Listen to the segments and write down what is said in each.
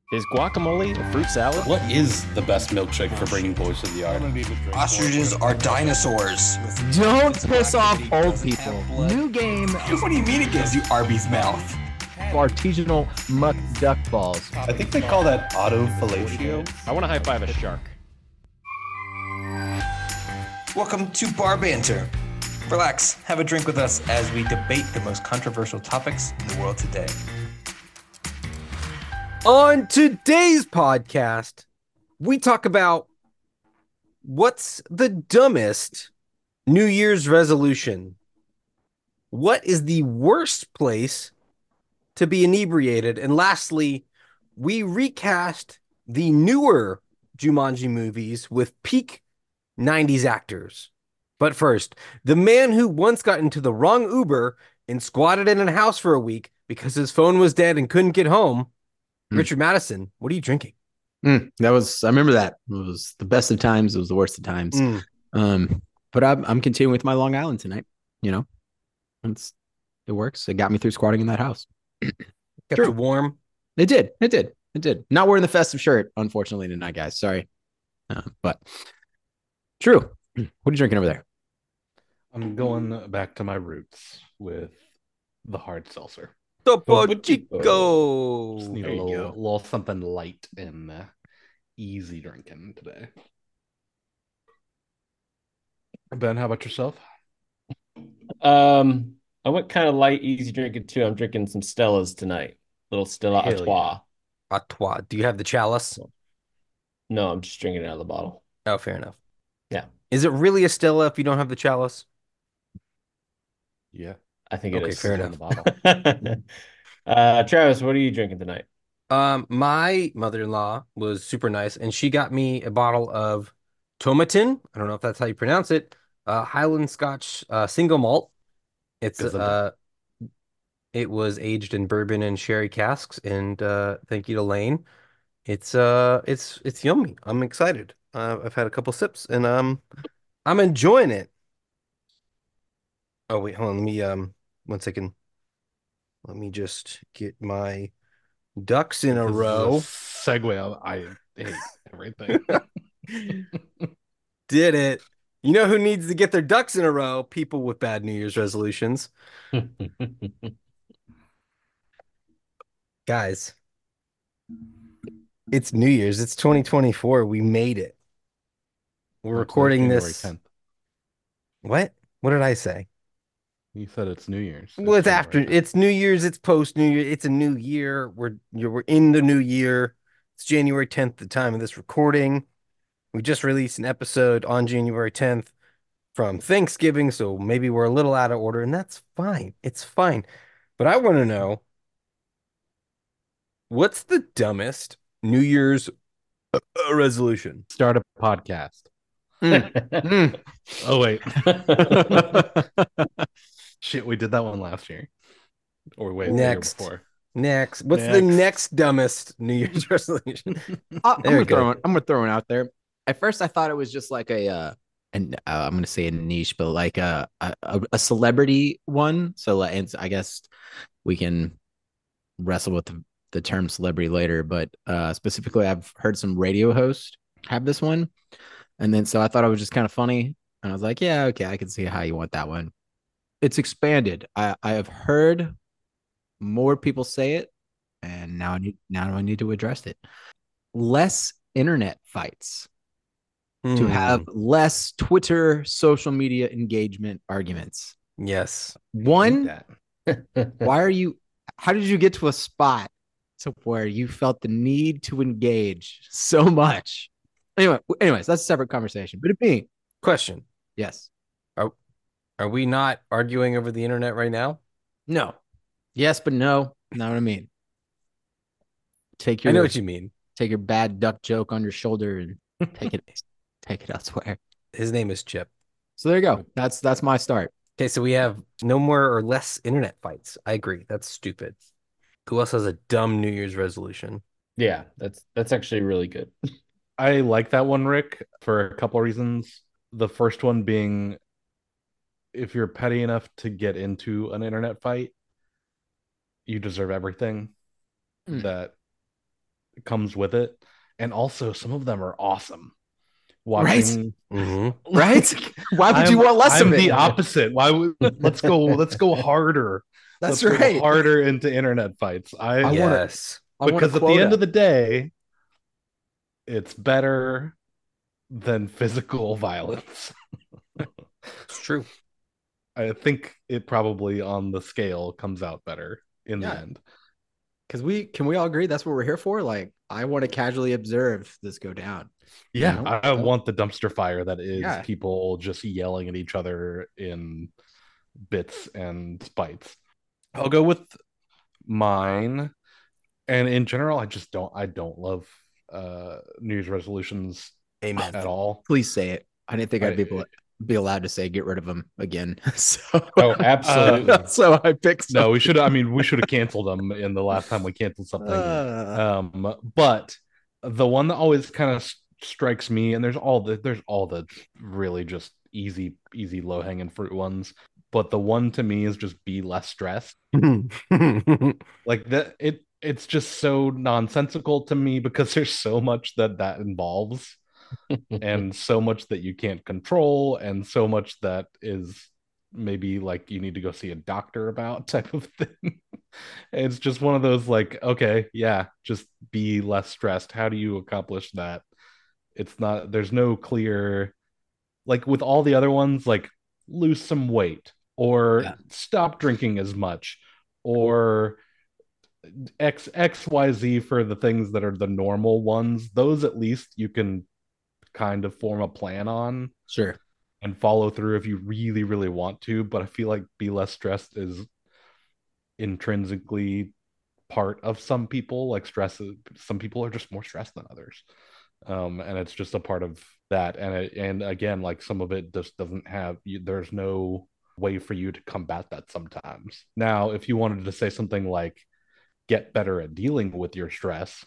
Is guacamole a fruit salad? What is the best milkshake for bringing boys to the yard? Ostriches are dinosaurs. Don't piss off old people. New game, What do you mean it gives you Arby's mouth? artisanal muck duck balls. I think they call that autofellatio. I want to high five a shark. Welcome to Bar Banter. Relax, have a drink with us as we debate the most controversial topics in the world today. On today's podcast, we talk about what's the dumbest New Year's resolution. What is the worst place to be inebriated? And lastly, we recast the newer Jumanji movies with peak 90s actors. But first, the man who once got into the wrong Uber and squatted in a house for a week because his phone was dead and couldn't get home, Richard Madison, what are you drinking? I remember that. It was the best of times. It was the worst of times. But I'm continuing with my Long Island tonight. You know, it works. It got me through squatting in that house. Got you warm? It did. Not wearing the festive shirt, unfortunately, tonight, guys. Sorry. But true. What are you drinking over there? I'm going back to my roots with the hard seltzer. Topo Just Chico. need a little something light and easy drinking today. Ben, how about yourself? I went kind of light, easy drinking too. I'm drinking some Stellas tonight. Little Stella Hell Artois. Artois. Do you have the chalice? No, I'm just drinking it out of the bottle. Oh, fair enough. Yeah. Is it really a Stella if you don't have the chalice? Yeah. I think it Okay, is fair in enough. the bottle. Travis, what are you drinking tonight? My mother-in-law was super nice, and she got me a bottle of Tomatin. I don't know if that's how you pronounce it. Highland Scotch single malt. It's it was aged in bourbon and sherry casks, and thank you to Lane. It's yummy. I'm excited. I've had a couple sips, and I'm enjoying it. Oh wait, hold on. Let me 1 second. Let me just get my ducks in a This is row. segue. I hate everything. Did it. You know who needs to get their ducks in a row? People with bad New Year's resolutions. Guys, it's New Year's. It's 2024. We made it. We're recording January this. 10th. What? What did I say? You said it's New Year's. Well, it's after. January 10th. It's New Year's. It's post New Year. It's a new year. We're in the new year. It's January 10th, the time of this recording. We just released an episode on January 10th from Thanksgiving, so maybe we're a little out of order, and that's fine. It's fine. But I want to know, what's the dumbest New Year's resolution? Start a podcast. Mm. Oh, wait. Shit, we did that one last year. Or wait, the year Next. before. Next. What's the Next. next dumbest New Year's resolution? I'm There we gonna go. throw it out there. At first, I thought it was just like I'm gonna say a niche, but like a celebrity one. So, and I guess we can wrestle with the term celebrity later. But specifically, I've heard some radio hosts have this one, and then so I thought it was just kind of funny, and I was like, yeah, okay, I can see how you want that one. It's expanded. I have heard more people say it, and now I need to address it. Less internet fights, to have less Twitter social media engagement arguments. Yes. One, Why how did you get to a spot to where you felt the need to engage so much? Anyways, that's a separate conversation. But it being, Question. yes, Are we not arguing over the internet right now? no, yes, but no, know what I mean. I know what you mean. Take your bad duck joke on your shoulder and take it elsewhere. His name is Chip. So there you go. That's my start. Okay, so we have no more or less internet fights. I agree. That's stupid. Who else has a dumb New Year's resolution? Yeah, that's actually really good. I like that one, Rick, for a couple of reasons. The first one being, if you're petty enough to get into an internet fight, you deserve everything that comes with it. And also some of them are awesome. Right? Watching Right? Why would you want less I'm of it? the opposite. Why would let's go harder. That's Let's right. go harder into internet fights. I want Yes. because at the end of the day, it's better than physical violence. It's true. I think it probably on the scale comes out better in the end. Because can we all agree that's what we're here for? Like, I want to casually observe this go down. Yeah, You know? I want the dumpster fire that is Yeah. people just yelling at each other in bits and bites. I'll go with mine. And in general, I don't love New Year's resolutions Amen. at all. Please say it. I didn't think I'd be allowed to say get rid of them again. So Oh, absolutely. so I picked No, we should have canceled them in the last time we canceled something. But the one that always kind of strikes me, and there's all the really just easy low hanging fruit ones. But the one to me is just be less stressed. Like that, it's just so nonsensical to me because there's so much that involves, and so much that you can't control, and so much that is maybe like you need to go see a doctor about type of thing. It's just one of those like, okay, yeah, just be less stressed. How do you accomplish that? It's not, there's no clear, like with all the other ones, like lose some weight or stop drinking as much or XYZ for the things that are the normal ones. Those at least you can kind of form a plan on. Sure. And follow through if you really, really want to. But I feel like be less stressed is intrinsically part of some people. Like some people are just more stressed than others. And it's just a part of that. And again, like some of it just doesn't have, there's no way for you to combat that sometimes. Now, if you wanted to say something like get better at dealing with your stress,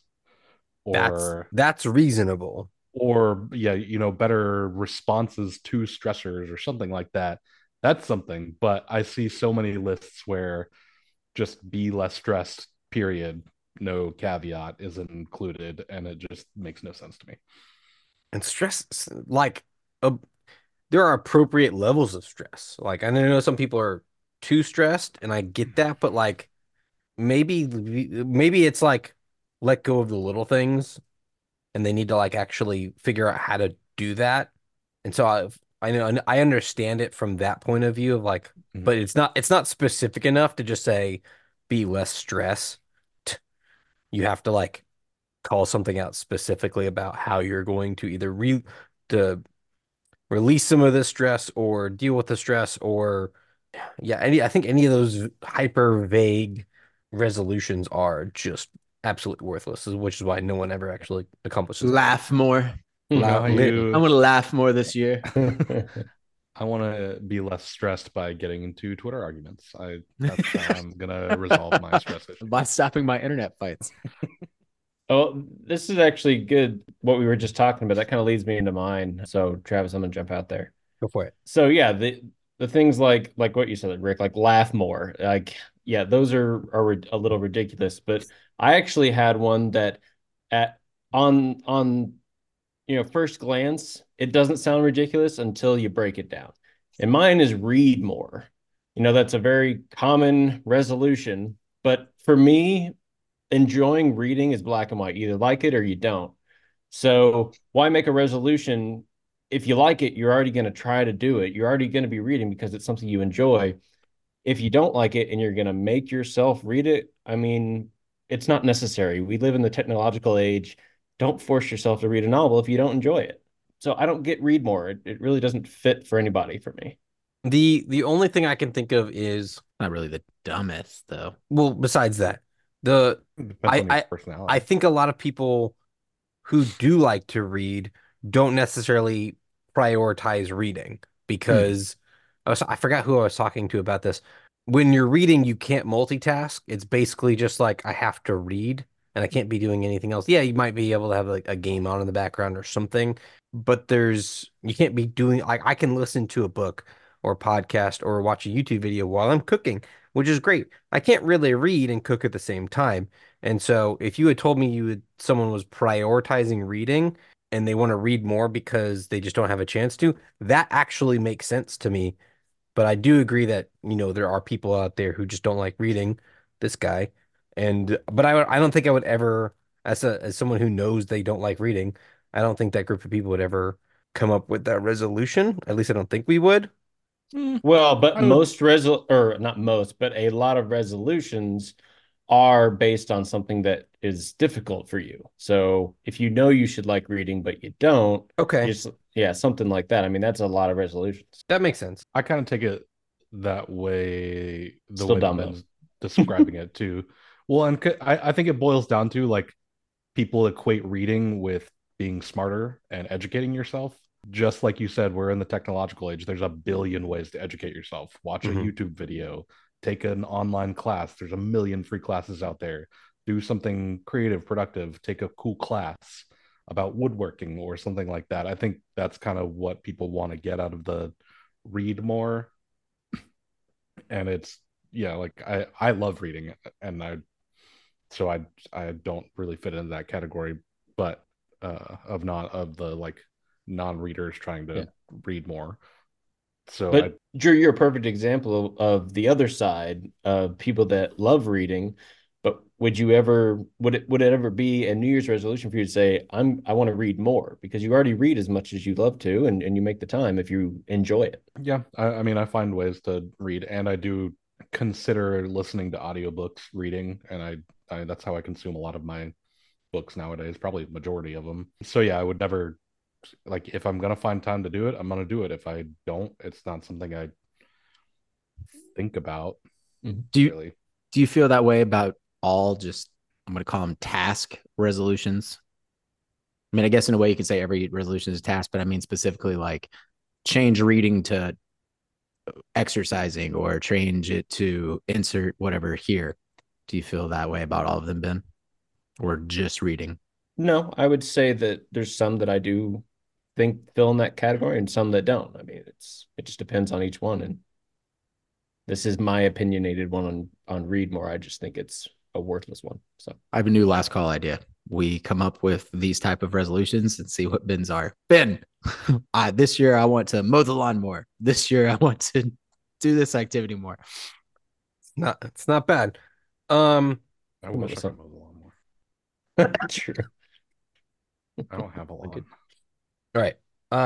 or that's reasonable. Or better responses to stressors or something like that. That's something. But I see so many lists where just be less stressed, period, no caveat is included, and it just makes no sense to me. And stress, like, there are appropriate levels of stress. Like, I know some people are too stressed, and I get that, but like, maybe it's like let go of the little things, and they need to like actually figure out how to do that. And so I know I understand it from that point of view of like, but it's not specific enough to just say be less stressed. You have to like call something out specifically about how you're going to either to release some of the stress or deal with the stress or I think any of those hyper vague resolutions are just absolutely worthless, which is why no one ever actually accomplishes laugh more. I want to laugh more this year. I want to be less stressed by getting into Twitter arguments. That's how I'm gonna resolve my stress issue. By stopping my internet fights. Oh, this is actually good. What we were just talking about, that kind of leads me into mine. So Travis, I'm gonna jump out there. Go for it. So yeah, the things like what you said, Rick, like laugh more. Like, yeah, those are a little ridiculous. But I actually had one that on first glance, it doesn't sound ridiculous until you break it down. And mine is read more. That's a very common resolution. But for me, enjoying reading is black and white. You either like it or you don't. So why make a resolution? If you like it, you're already going to try to do it. You're already going to be reading because it's something you enjoy. If you don't like it and you're going to make yourself read it, I mean, it's not necessary. We live in the technological age. Don't force yourself to read a novel if you don't enjoy it. So I don't get read more. It really doesn't fit for anybody for me. The only thing I can think of is not really the dumbest though. Well, besides that, I think a lot of people who do like to read don't necessarily prioritize reading because I forgot who I was talking to about this. When you're reading, you can't multitask. It's basically just like I have to read and I can't be doing anything else. Yeah, you might be able to have like a game on in the background or something, but you can't be doing like I can listen to a book or podcast or watch a YouTube video while I'm cooking, which is great. I can't really read and cook at the same time. And so if you had told me someone was prioritizing reading and they want to read more because they just don't have a chance to, that actually makes sense to me. But I do agree that, there are people out there who just don't like reading, this guy. But I don't think I would ever, as someone who knows they don't like reading, I don't think that group of people would ever come up with that resolution. At least I don't think we would. Well, but I would, or not most, but a lot of resolutions are based on something that is difficult for you. So if you know you should like reading, but you don't, Okay, just yeah, something like that. I mean, that's a lot of resolutions. that makes sense. I kind of take it that way, the Still way that dumb though. Ben's describing it too. Well, and I think it boils down to like people equate reading with being smarter and educating yourself. Just like you said, we're in the technological age. There's a billion ways to educate yourself. Watch a Mhm. YouTube video, take an online class. There's a million free classes out there. Do something creative, productive, take a cool class about woodworking or something like that. I think that's kind of what people want to get out of the read more. And it's, yeah, like I love reading, and I don't really fit into that category, but of the like non-readers trying to Yeah. read more. So But Drew, you're a perfect example of the other side of people that love reading. But would it ever be a New Year's resolution for you to say, I want to read more because you already read as much as you love to and you make the time if you enjoy it. yeah, I mean I find ways to read, and I do consider listening to audiobooks reading, and I that's how I consume a lot of my books nowadays, probably majority of them. So yeah, I would never, like, if I'm gonna find time to do it, I'm gonna do it. If I don't, it's not something I think about Do you really. do you feel that way about all just I'm going to call them task resolutions? I mean, I guess in a way you could say every resolution is a task, but I mean specifically like change reading to exercising or change it to insert whatever here. Do you feel that way about all of them, Ben? Or just reading? No, I would say that there's some that I do think fill in that category and some that don't. I mean, it just depends on each one. And this is my opinionated one on read more. I just think it's a worthless one. So I have a new last call idea. We come up with these type of resolutions and see what Ben's are. Ben, this year I want to mow the lawn more. This year I want to do this activity more. It's not bad. Um, I wish I could mow the lawn more. true. I don't have a lawn. all right.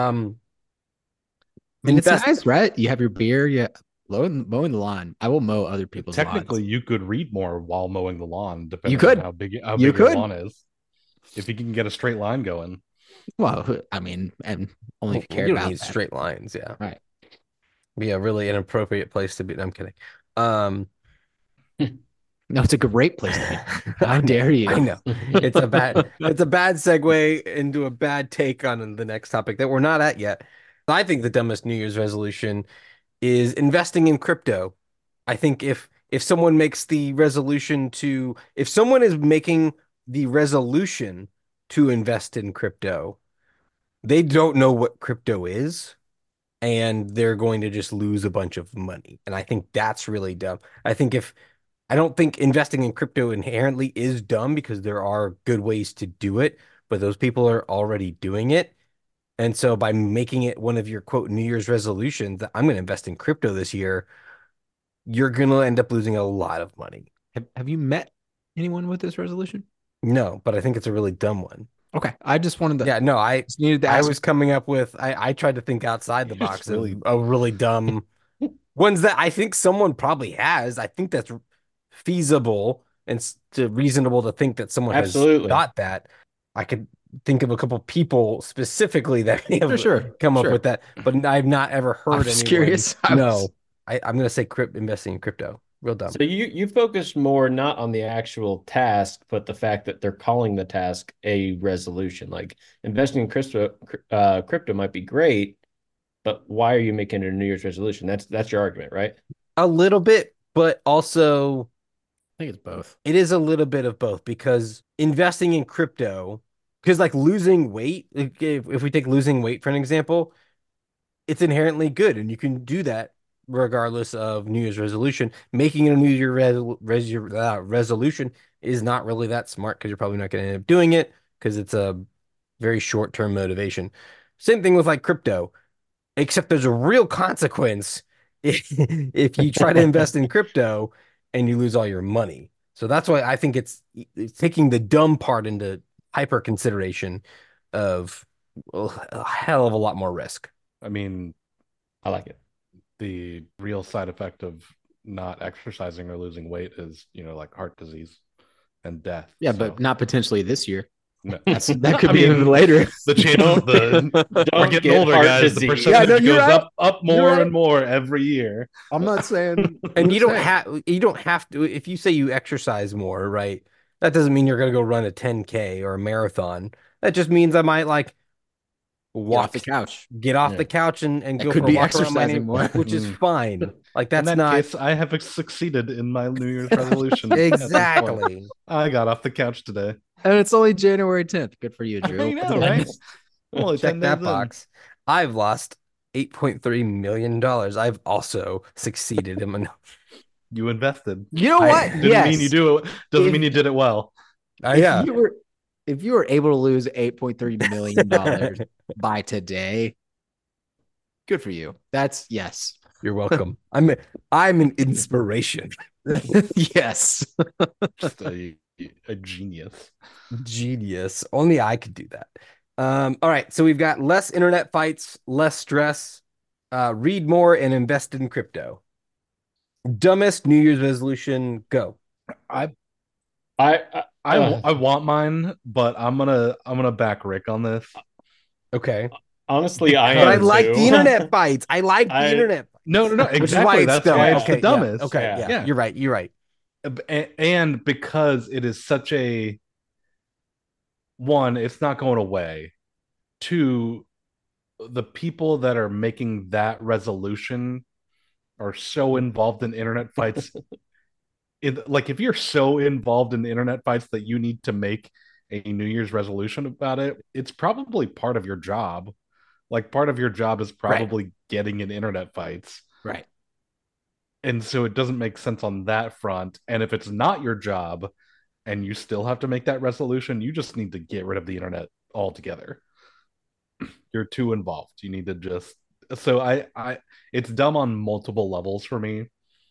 I mean, it's Invest- nice, right? You have your beer, yeah. Mowing the lawn. I will mow other people's Technically, lawns. you could read more while mowing the lawn, depending could. on how big You your could. lawn is. If you can get a straight line going. Well, I mean, and only if you care you don't about need that. straight lines, yeah. Right. Be a really inappropriate place to be. No, I'm kidding. No, it's a great place to be. How dare you? I know. It's a bad segue into a bad take on the next topic that we're not at yet. I think the dumbest New Year's resolution is investing in crypto. I think if someone makes the resolution to if someone is making the resolution to invest in crypto, they don't know what crypto is and they're going to just lose a bunch of money. And I think that's really dumb. I don't think investing in crypto inherently is dumb because there are good ways to do it, but those people are already doing it. And so by making it one of your quote New Year's resolutions that I'm going to invest in crypto this year, you're going to end up losing a lot of money. Have you met anyone with this resolution? No, but I think it's a really dumb one. Okay. I just wanted to. Yeah, no, I just needed to I ask. was coming up with I tried to think outside the It's box really- of a really dumb ones that I think someone probably has. I think that's feasible and reasonable to think that someone Absolutely. has thought that. I could think of a couple people specifically that have Sure. come up with that, but I've not ever heard I'm just anyone. curious. No, I'm going to say investing in crypto. Real dumb. So you focus more not on the actual task, but the fact that they're calling the task a resolution. Like investing in crypto might be great, but why are you making it a New Year's resolution? That's your argument, right? A little bit, but also I think it's both. it is a little bit of both because investing in crypto, because like losing weight, if we take losing weight for an example, it's inherently good and you can do that regardless of New Year's resolution. Making it a New Year resolution is not really that smart because you're probably not going to end up doing it because it's a very short-term motivation. Same thing with like crypto, except there's a real consequence if you try to invest in crypto and you lose all your money. So that's why I think it's taking the dumb part into hyper consideration of a hell of a lot more risk. I mean, I like it. the real side effect of not exercising or losing weight is, like heart disease and death. Yeah, but not potentially this year. No. That could be later. The chances we're getting older, guys. The percentage goes up more and more every year. I'm not saying, and you don't have to. If you say you exercise more, right? That doesn't mean you're going to go run a 10K or a marathon. That just means I might like walk the couch, get off the couch and go could for be a walk around my exercising more, which is fine. Like that's in that not case, I have succeeded in my New Year's resolution. exactly. I got off the couch today, and it's only January 10th. Good for you, Drew. I know, right? Well, check that box. I've lost $8.3 million. I've also succeeded in my. You invested. You know what? Didn't mean you do it. Doesn't mean you did it well. Yeah. If you were able to lose $8.3 million by today, good for you. That's yes. You're welcome. I'm an inspiration. Yes. Just a genius. Genius. Only I could do that. All right. So we've got less internet fights, less stress, read more, and invest in crypto. Dumbest New Year's resolution, go. I want mine, but I'm gonna back Rick on this. Okay. Honestly, I like the internet fights. I like the internet. No, exactly. That's why it's the dumbest. Okay, yeah. You're right. And because it is such a one, it's not going away. Two, the people that are making that resolution are so involved in internet fights. If you're so involved in the internet fights that you need to make a New Year's resolution about it, it's probably part of your job. Like part of your job is probably getting in internet fights. Right. And so it doesn't make sense on that front. And if it's not your job and you still have to make that resolution, you just need to get rid of the internet altogether. You're too involved. You need to just it's dumb on multiple levels for me.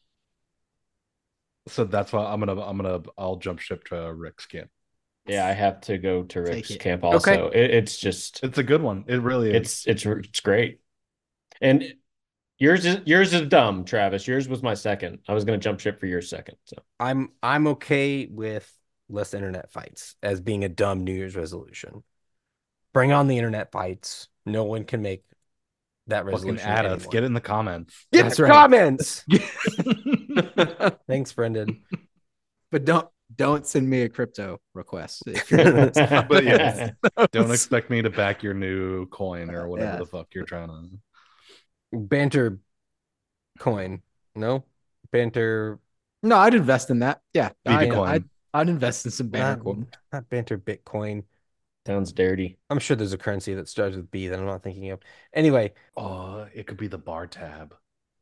So that's why I'll jump ship to Rick's camp. Yeah, I have to go to Rick's camp also. Okay. It's a good one. It really is. It's great. And yours is dumb, Travis. Yours was my second. I was going to jump ship for your second. So I'm okay with less internet fights as being a dumb New Year's resolution. Bring on the internet fights. No one can make that resolution. Add us. Get in the comments. Get in the comments. Thanks, Brendan. But don't send me a crypto request. But yes, don't expect me to back your new coin or whatever the fuck you're trying to. Banter coin. No? Banter. No, I'd invest in that. Yeah. Bitcoin. I'd invest in some Banter coin. Not Banter Bitcoin. Sounds dirty. I'm sure there's a currency that starts with B that I'm not thinking of. Anyway. It could be the bar tab.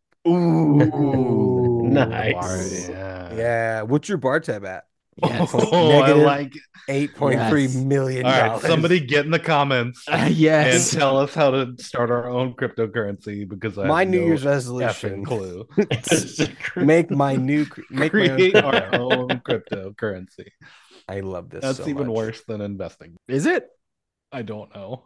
Ooh. Nice. Yeah. What's your bar tab at? Yes. I like $8.3 million. All right, somebody get in the comments yes, and tell us how to start our own cryptocurrency because my New Year's resolution clue. Make our own cryptocurrency. I love this. That's even worse than investing. Is it? I don't know.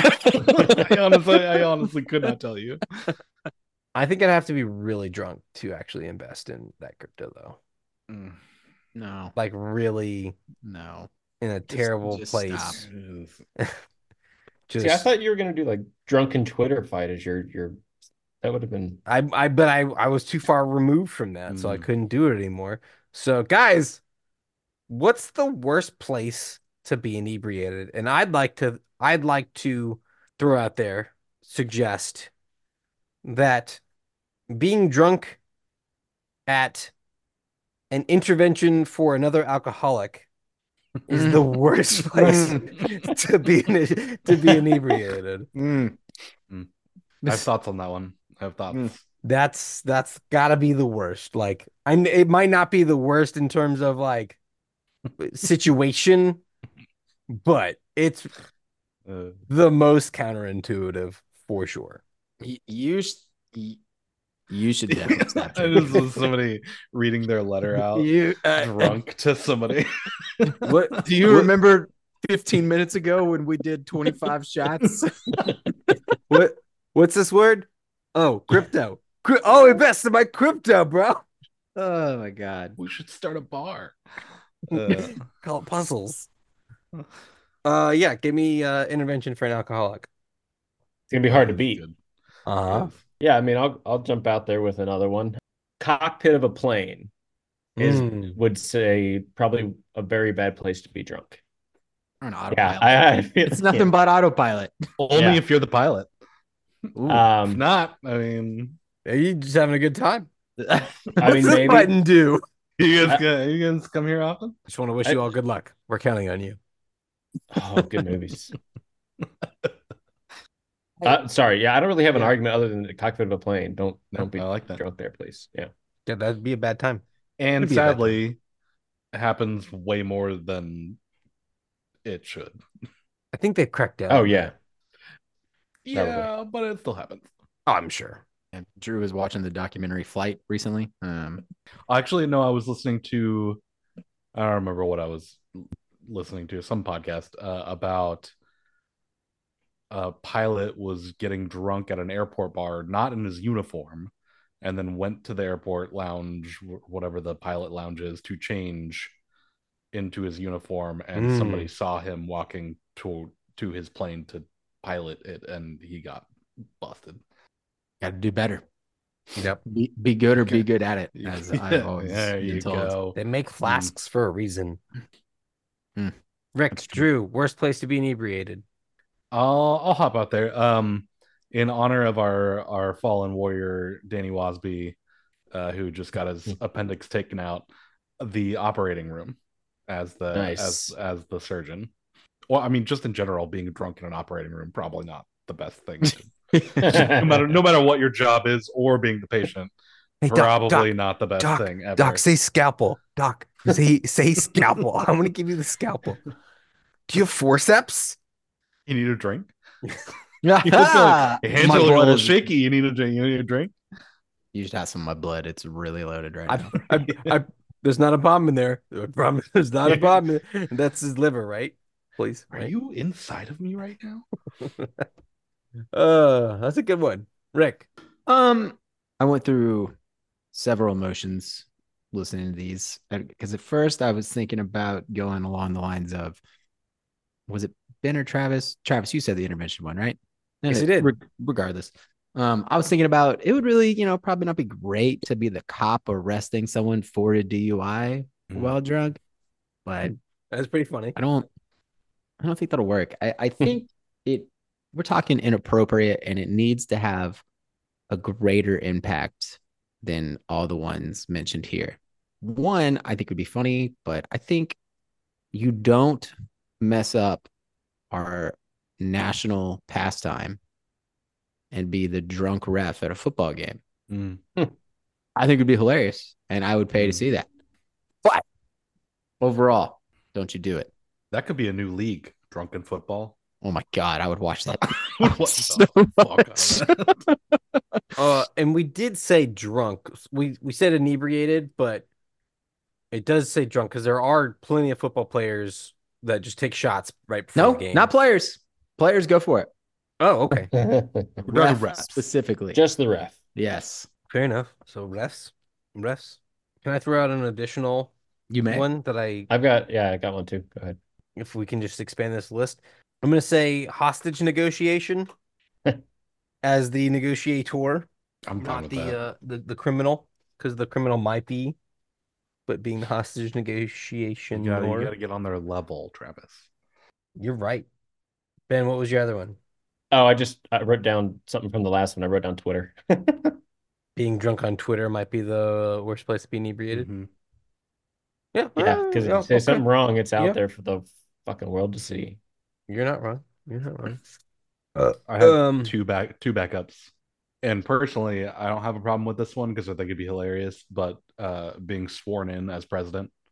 I honestly could not tell you. I think I'd have to be really drunk to actually invest in that crypto, though. No, like really, no, in a terrible place. See, I thought you were gonna do like drunken Twitter fight as your. That would have been. I was too far removed from that, so I couldn't do it anymore. So, guys, what's the worst place to be inebriated? And I'd like to throw out there, suggest that being drunk at an intervention for another alcoholic is the worst place to be inebriated. I have thoughts on that one. I have thoughts. That's gotta be the worst. Like, it might not be the worst in terms of like situation, but it's the most counterintuitive for sure. You you should definitely stop I drinking. just was somebody reading their letter out You drunk to somebody. what Do you what- remember 15 minutes ago when we did 25 shots? what's this word? Oh, crypto. Oh, invest in my crypto, bro. Oh my god. We should start a bar. Call it puzzles. Yeah, give me intervention for an alcoholic. It's gonna be hard to beat. Good. Uh-huh. Yeah, I mean, I'll jump out there with another one. Cockpit of a plane is would say probably a very bad place to be drunk. Or an Yeah, autopilot. It's nothing but autopilot. Only Yeah. if you're the pilot. Ooh. If not, I mean, Are you just having a good time? I What's mean, this maybe. button do? you guys come here often? Just want to wish you all good luck. We're counting on you. Oh, good movies. Sorry, yeah, I don't really have an argument other than the cockpit of a plane. Don't be I like that. drunk there, please. Yeah. Yeah, that'd be a bad time. And It'd be a bad sadly, it happens way more than it should. I think they've cracked down. Oh yeah. Yeah, but it still happens. Oh, I'm sure. And Drew was watching the documentary Flight recently. Actually, no, I was listening to, I don't remember what I was listening to, some podcast about a pilot was getting drunk at an airport bar, not in his uniform, and then went to the airport lounge, whatever the pilot lounge is, to change into his uniform, and somebody saw him walking to his plane to pilot it, and he got busted. Got to do better. Yep. Be good or be good at it, as I've always there been you told. go. They make flasks for a reason. Mm. Rick, Drew, worst place to be inebriated. I'll hop out there. In honor of our fallen warrior Danny Wasby, who just got his appendix taken out, the operating room as the Nice. as the surgeon. Well, I mean, just in general, being drunk in an operating room probably not the best thing. no matter what your job is, or being the patient, Hey, probably not the best Doc, thing ever. Doc, say scalpel. Doc, say scalpel. I'm gonna give you the scalpel. Do you have forceps? You need a drink. Yeah, Your hands My are a blood little is- shaky. You need a drink. You need a drink. You should have some of my blood. It's really loaded right now. There's not a bomb in there. There's not a bomb in there. That's his liver, right? Please. Are right? you inside of me right now? That's a good one. Rick. I went through several emotions listening to these because at first I was thinking about going along the lines of, was it Ben or Travis? Travis, you said the intervention one, right? Yes, you did. Regardless, I was thinking about it would really, probably not be great to be the cop arresting someone for a DUI while drunk, but That's pretty funny. I don't think that'll work. I think we're talking inappropriate, and it needs to have a greater impact than all the ones mentioned here. One, I think would be funny, but I think you don't mess up our national pastime and be the drunk ref at a football game. I think it'd be hilarious, and I would pay to see that. But overall, don't you do it. That could be a new league, drunken football. Oh my God, I would watch that. What So the fuck much. out of that? And we did say drunk. We said inebriated, but it does say drunk because there are plenty of football players that just take shots right before No, the game. not players. Players go for it. Oh, okay. Ref refs. specifically. Just the ref. Yes. Fair enough. So refs. Can I throw out an additional You may. one that I I got one too. Go ahead. if we can just expand this list? I'm gonna say hostage negotiation as the negotiator, I'm fine not with the that. the criminal, because the criminal might be, but being the hostage negotiation. You gotta get on their level, Travis. You're right. Ben, what was your other one? Oh, I wrote down something from the last one. I wrote down Twitter. Being drunk on Twitter might be the worst place to be inebriated. Mhm. Yeah, Yeah, because if you say okay. something wrong, it's out Yeah. there for the fucking world to see. You're not wrong. You're not wrong. I have two backups, and personally, I don't have a problem with this one because I think it'd be hilarious. But being sworn in as president,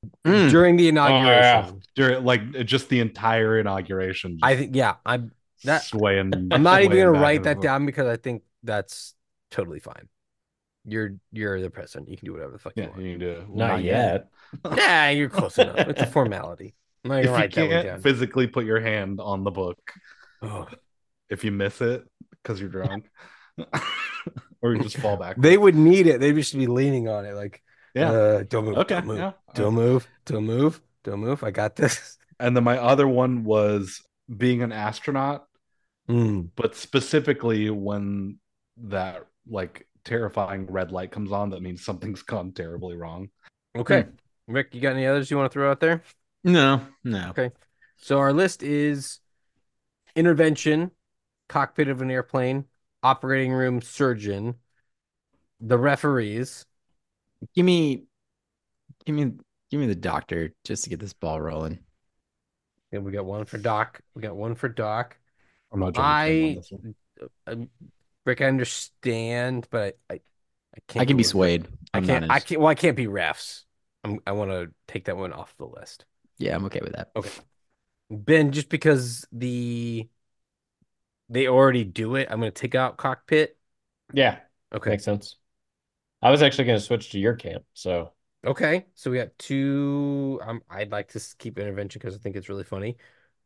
during the inauguration. During like just the entire inauguration. I think, yeah, I'm swaying. not even swaying gonna back write and that forth. down because I think that's totally fine. You're the president. You can do whatever the fuck Yeah, you want. you can do it. Not yet. Nah, you're close enough. It's a formality. I'm not If gonna you write that one can't down. physically put your hand on the book, Oh. if you miss it because you're drunk, or you just fall back. They would need it. They'd just be leaning on it, like, don't move, Okay, don't move, yeah. don't move, don't move, don't move. I got this. And then my other one was being an astronaut, but specifically when that like terrifying red light comes on, that means something's gone terribly wrong. Okay. Rick, you got any others you want to throw out there? No. Okay. So our list is intervention, cockpit of an airplane, operating room surgeon, the referees. Give me the doctor just to get this ball rolling. And we got one for Doc. I'm not jumping on this one. Rick, I understand, but I can't. I can go be with swayed. it. I can't. Well, I can't be refs. I want to take that one off the list. Yeah, I'm okay with that. Okay. Ben, just because they already do it, I'm going to take out cockpit. Yeah. Okay. Makes sense. I was actually going to switch to your camp. So okay, so we got two. I'd like to keep intervention because I think it's really funny.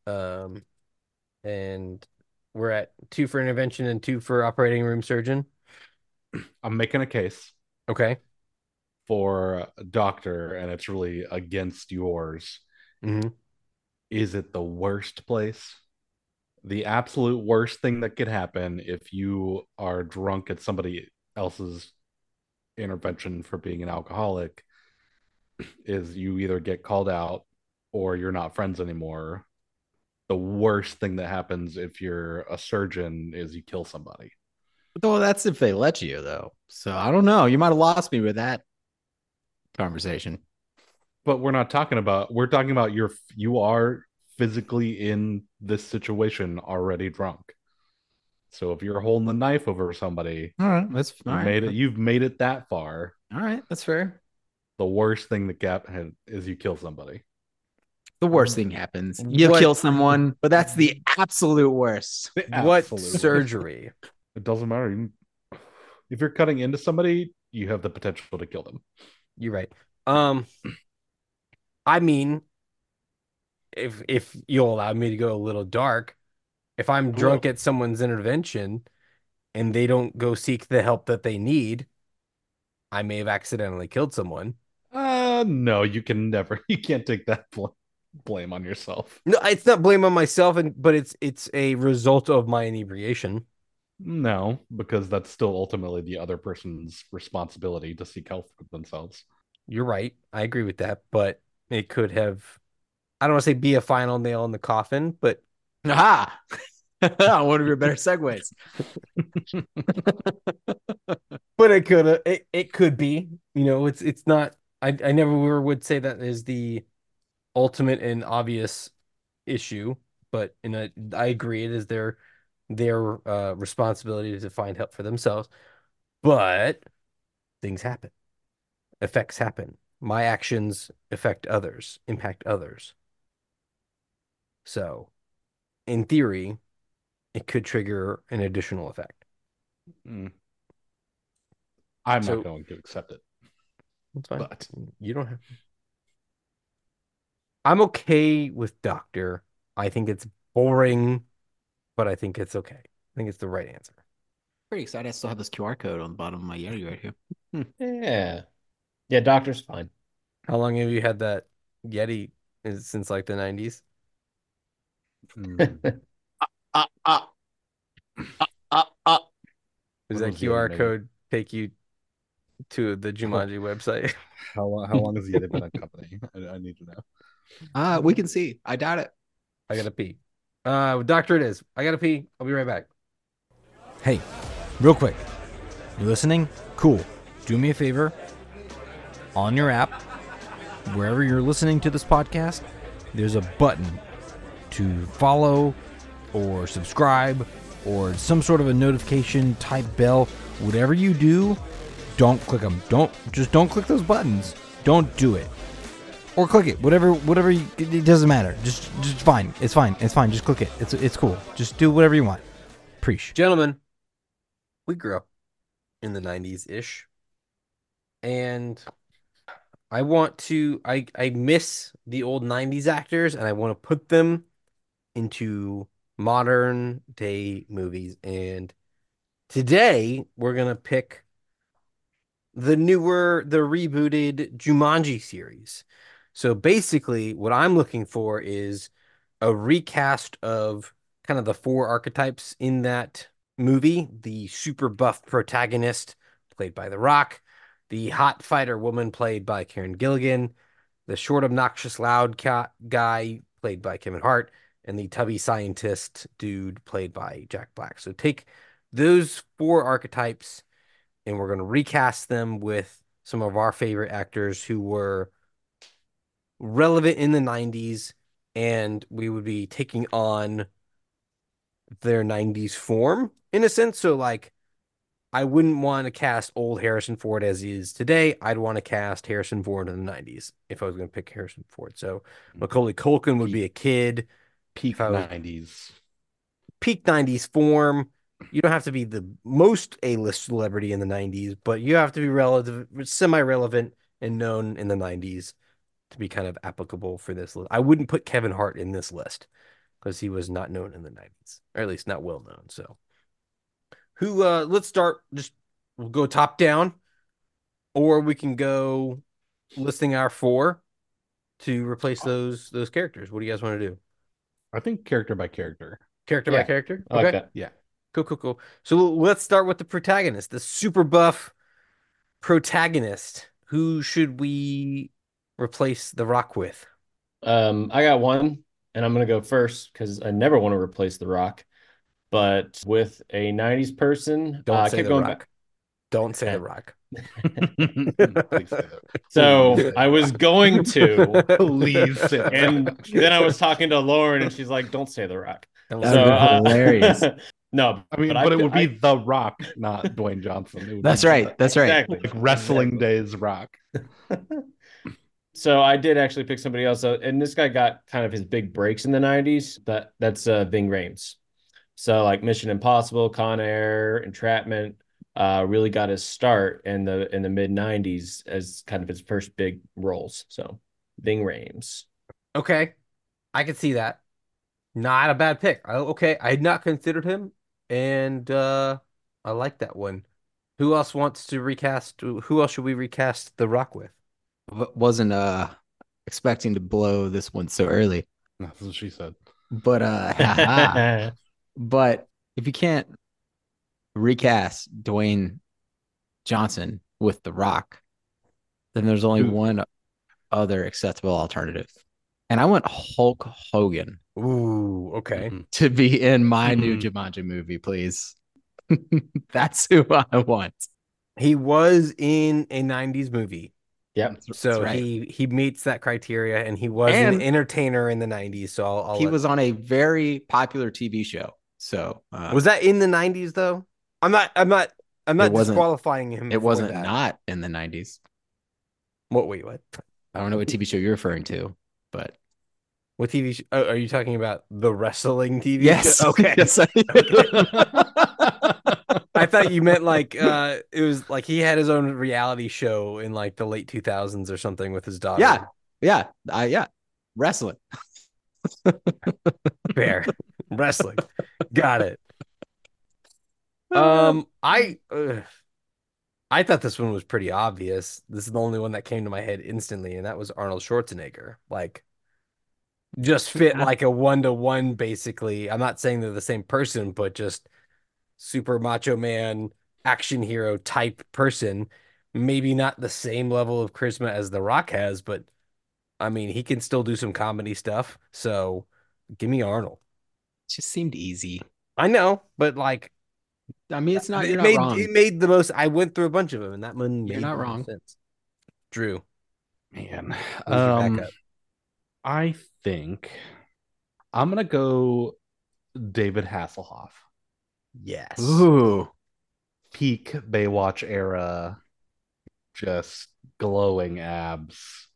And we're at 2 for intervention and 2 for operating room surgeon. I'm making a case Okay. for a doctor, and it's really against yours. Mm-hmm. Is it the worst place? The absolute worst thing that could happen if you are drunk at somebody else's intervention for being an alcoholic is you either get called out or you're not friends anymore. The worst thing that happens if you're a surgeon is you kill somebody. Well, that's if they let you, though. So I don't know. You might have lost me with that conversation. But we're talking about you are physically in this situation already drunk. So if you're holding the knife over somebody, all right, that's you've made it that far. All right, that's fair. The worst thing that happened is you kill somebody. The worst thing happens. You kill someone, but that's the absolute worst. What surgery? It doesn't matter. If you're cutting into somebody, you have the potential to kill them. You're right. I mean, if you'll allow me to go a little dark, if I'm drunk at someone's intervention and they don't go seek the help that they need, I may have accidentally killed someone. No, you can't take that blame on yourself. No, it's not blame on myself, but it's a result of my inebriation. No, because that's still ultimately the other person's responsibility to seek help for themselves. You're right. I agree with that, but it could have, I don't want to say be a final nail in the coffin, but aha, one of your better segues. But it could be, it's not, I never would say that is the ultimate and obvious issue, but I agree it is their responsibility to find help for themselves. But things happen, effects happen. My actions impact others. So, in theory, it could trigger an additional effect. I'm not going to accept it. That's fine. But you don't have to. I'm okay with doctor. I think it's boring, but I think it's okay. I think it's the right answer. Pretty excited. I still have this QR code on the bottom of my Yeti right here. Yeah, doctor's fine. How long have you had that Yeti? Since like the 90s? Does that QR code take you to the Jumanji website? How long has Yeti been a company? I need to know. We can see. I doubt it. I gotta pee. Doctor, it is. I gotta pee. I'll be right back. Hey, real quick. You listening? Cool. Do me a favor. On your app, wherever you're listening to this podcast, there's a button to follow or subscribe or some sort of a notification type bell. Whatever you do, don't click them. Don't click those buttons. Don't do it. or click it. Whatever. It doesn't matter. Just fine. It's fine. It's fine. Just click it. It's cool. Just do whatever you want. Preach. Gentlemen, we grew up in the 90s ish. And I miss the old 90s actors and I want to put them into modern day movies. And today we're going to pick the rebooted Jumanji series. So basically, what I'm looking for is a recast of kind of the four archetypes in that movie: the super buff protagonist, played by The Rock, the hot fighter woman, played by Karen Gilligan, the short, obnoxious, loud guy, played by Kevin Hart, and the tubby scientist dude, played by Jack Black. So take those four archetypes and we're going to recast them with some of our favorite actors who were relevant in the 90s, and we would be taking on their 90s form in a sense. So like, I wouldn't want to cast old Harrison Ford as he is today. I'd want to cast Harrison Ford in the 90s if I was going to pick Harrison Ford. So Macaulay Culkin would be a kid. Peak 90s. Peak 90s form. You don't have to be the most A-list celebrity in the 90s, but you have to be semi-relevant and known in the 90s to be kind of applicable for this list. I wouldn't put Kevin Hart in this list because he was not known in the 90s, or at least not well known. So let's start, we'll go top down, or we can go listing our four to replace those characters. What do you guys want to do? I think character by character. Character by character? I like that. Yeah. Cool. So let's start with the protagonist, the super buff protagonist. Who should we replace The Rock with? I got one, and I'm going to go first because I never want to replace The Rock. But with a 90s person, Don't say The Rock. back. Don't say The Rock. So I was going to. Please say that. And then I was talking to Lauren, and she's like, "Don't say The Rock." That would be hilarious. No, I mean, but it would be The Rock, not Dwayne Johnson. That's right. That's right. Exactly. Like Wrestling Days Rock. So I did actually pick somebody else, and this guy got kind of his big breaks in the 90s. That's Ving Rhames. So like Mission Impossible, Con Air, Entrapment, really got his start in the mid 90s as kind of his first big roles. So Ving Rhames. Okay, I can see that. Not a bad pick. I had not considered him, and I like that one. Who else wants to recast? Who else should we recast The Rock with? Wasn't expecting to blow this one so early. That's what she said. But but if you can't recast Dwayne Johnson with The Rock, then there's only one other acceptable alternative. And I went Hulk Hogan. Ooh, okay. To be in my new Jumanji movie, please. That's who I want. He was in a 90s movie. Yeah. So right. he meets that criteria, and he was an entertainer in the 90s. So he was on a very popular TV show. So was that in the 90s though? I'm not disqualifying him. It wasn't not in the 90s. What? I don't know what TV show you're referring to, but what TV show? Oh, are you talking about the wrestling TV yes. show? Okay. Yes, I thought you meant like it was like he had his own reality show in like the late 2000s or something with his daughter. Yeah. Wrestling. Fair. Wrestling. Got it. I thought this one was pretty obvious. This is the only one that came to my head instantly, and that was Arnold Schwarzenegger. Like, just fit like a 1-to-1, basically. I'm not saying they're the same person, but just super macho man, action hero type person. Maybe not the same level of charisma as The Rock has, but I mean, he can still do some comedy stuff. So give me Arnold. It just seemed easy. I know, but like, I mean, it's not. You're not wrong. It made the most. I went through a bunch of them, and that one made You're not wrong. sense. Drew, man, backup? I think I'm gonna go David Hasselhoff. Yes. Ooh, Peak Baywatch era, just glowing abs.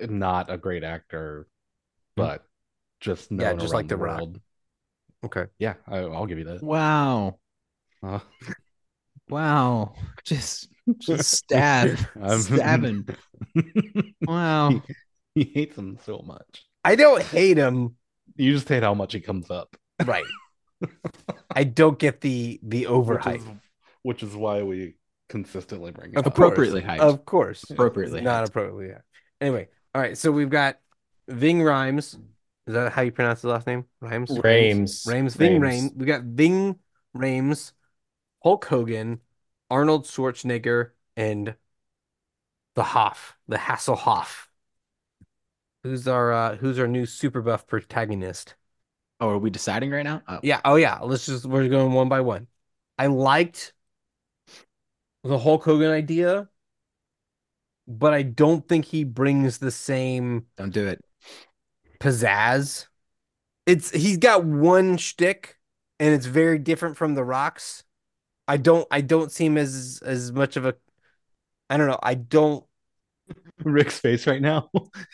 not a great actor, but just known just around like the The Rock. world. Okay. Yeah, I'll give you that. Wow. Uh, Wow. Just stabbing. Wow. he hates him so much. I don't hate him. You just hate how much he comes up. Right. I don't get the overhype. Which is why we consistently bring it up. Appropriately hyped. Of course. Appropriately Not hyped. appropriately. Yeah. Anyway, all right. So we've got Ving Rhames. Is that how you pronounce his last name? Rhames? Rhames. Ving Rhames. Rhames. We got Ving Rhames, Hulk Hogan, Arnold Schwarzenegger, and the Hasselhoff. Who's our new super buff protagonist? Oh, are we deciding right now? Oh. Yeah. Oh yeah. We're going one by one. I liked the Hulk Hogan idea, but I don't think he brings the same Don't do it. pizzazz. He's got one shtick, and it's very different from The Rock's. I don't see him as much of a. I don't know. I don't. Rick's face right now.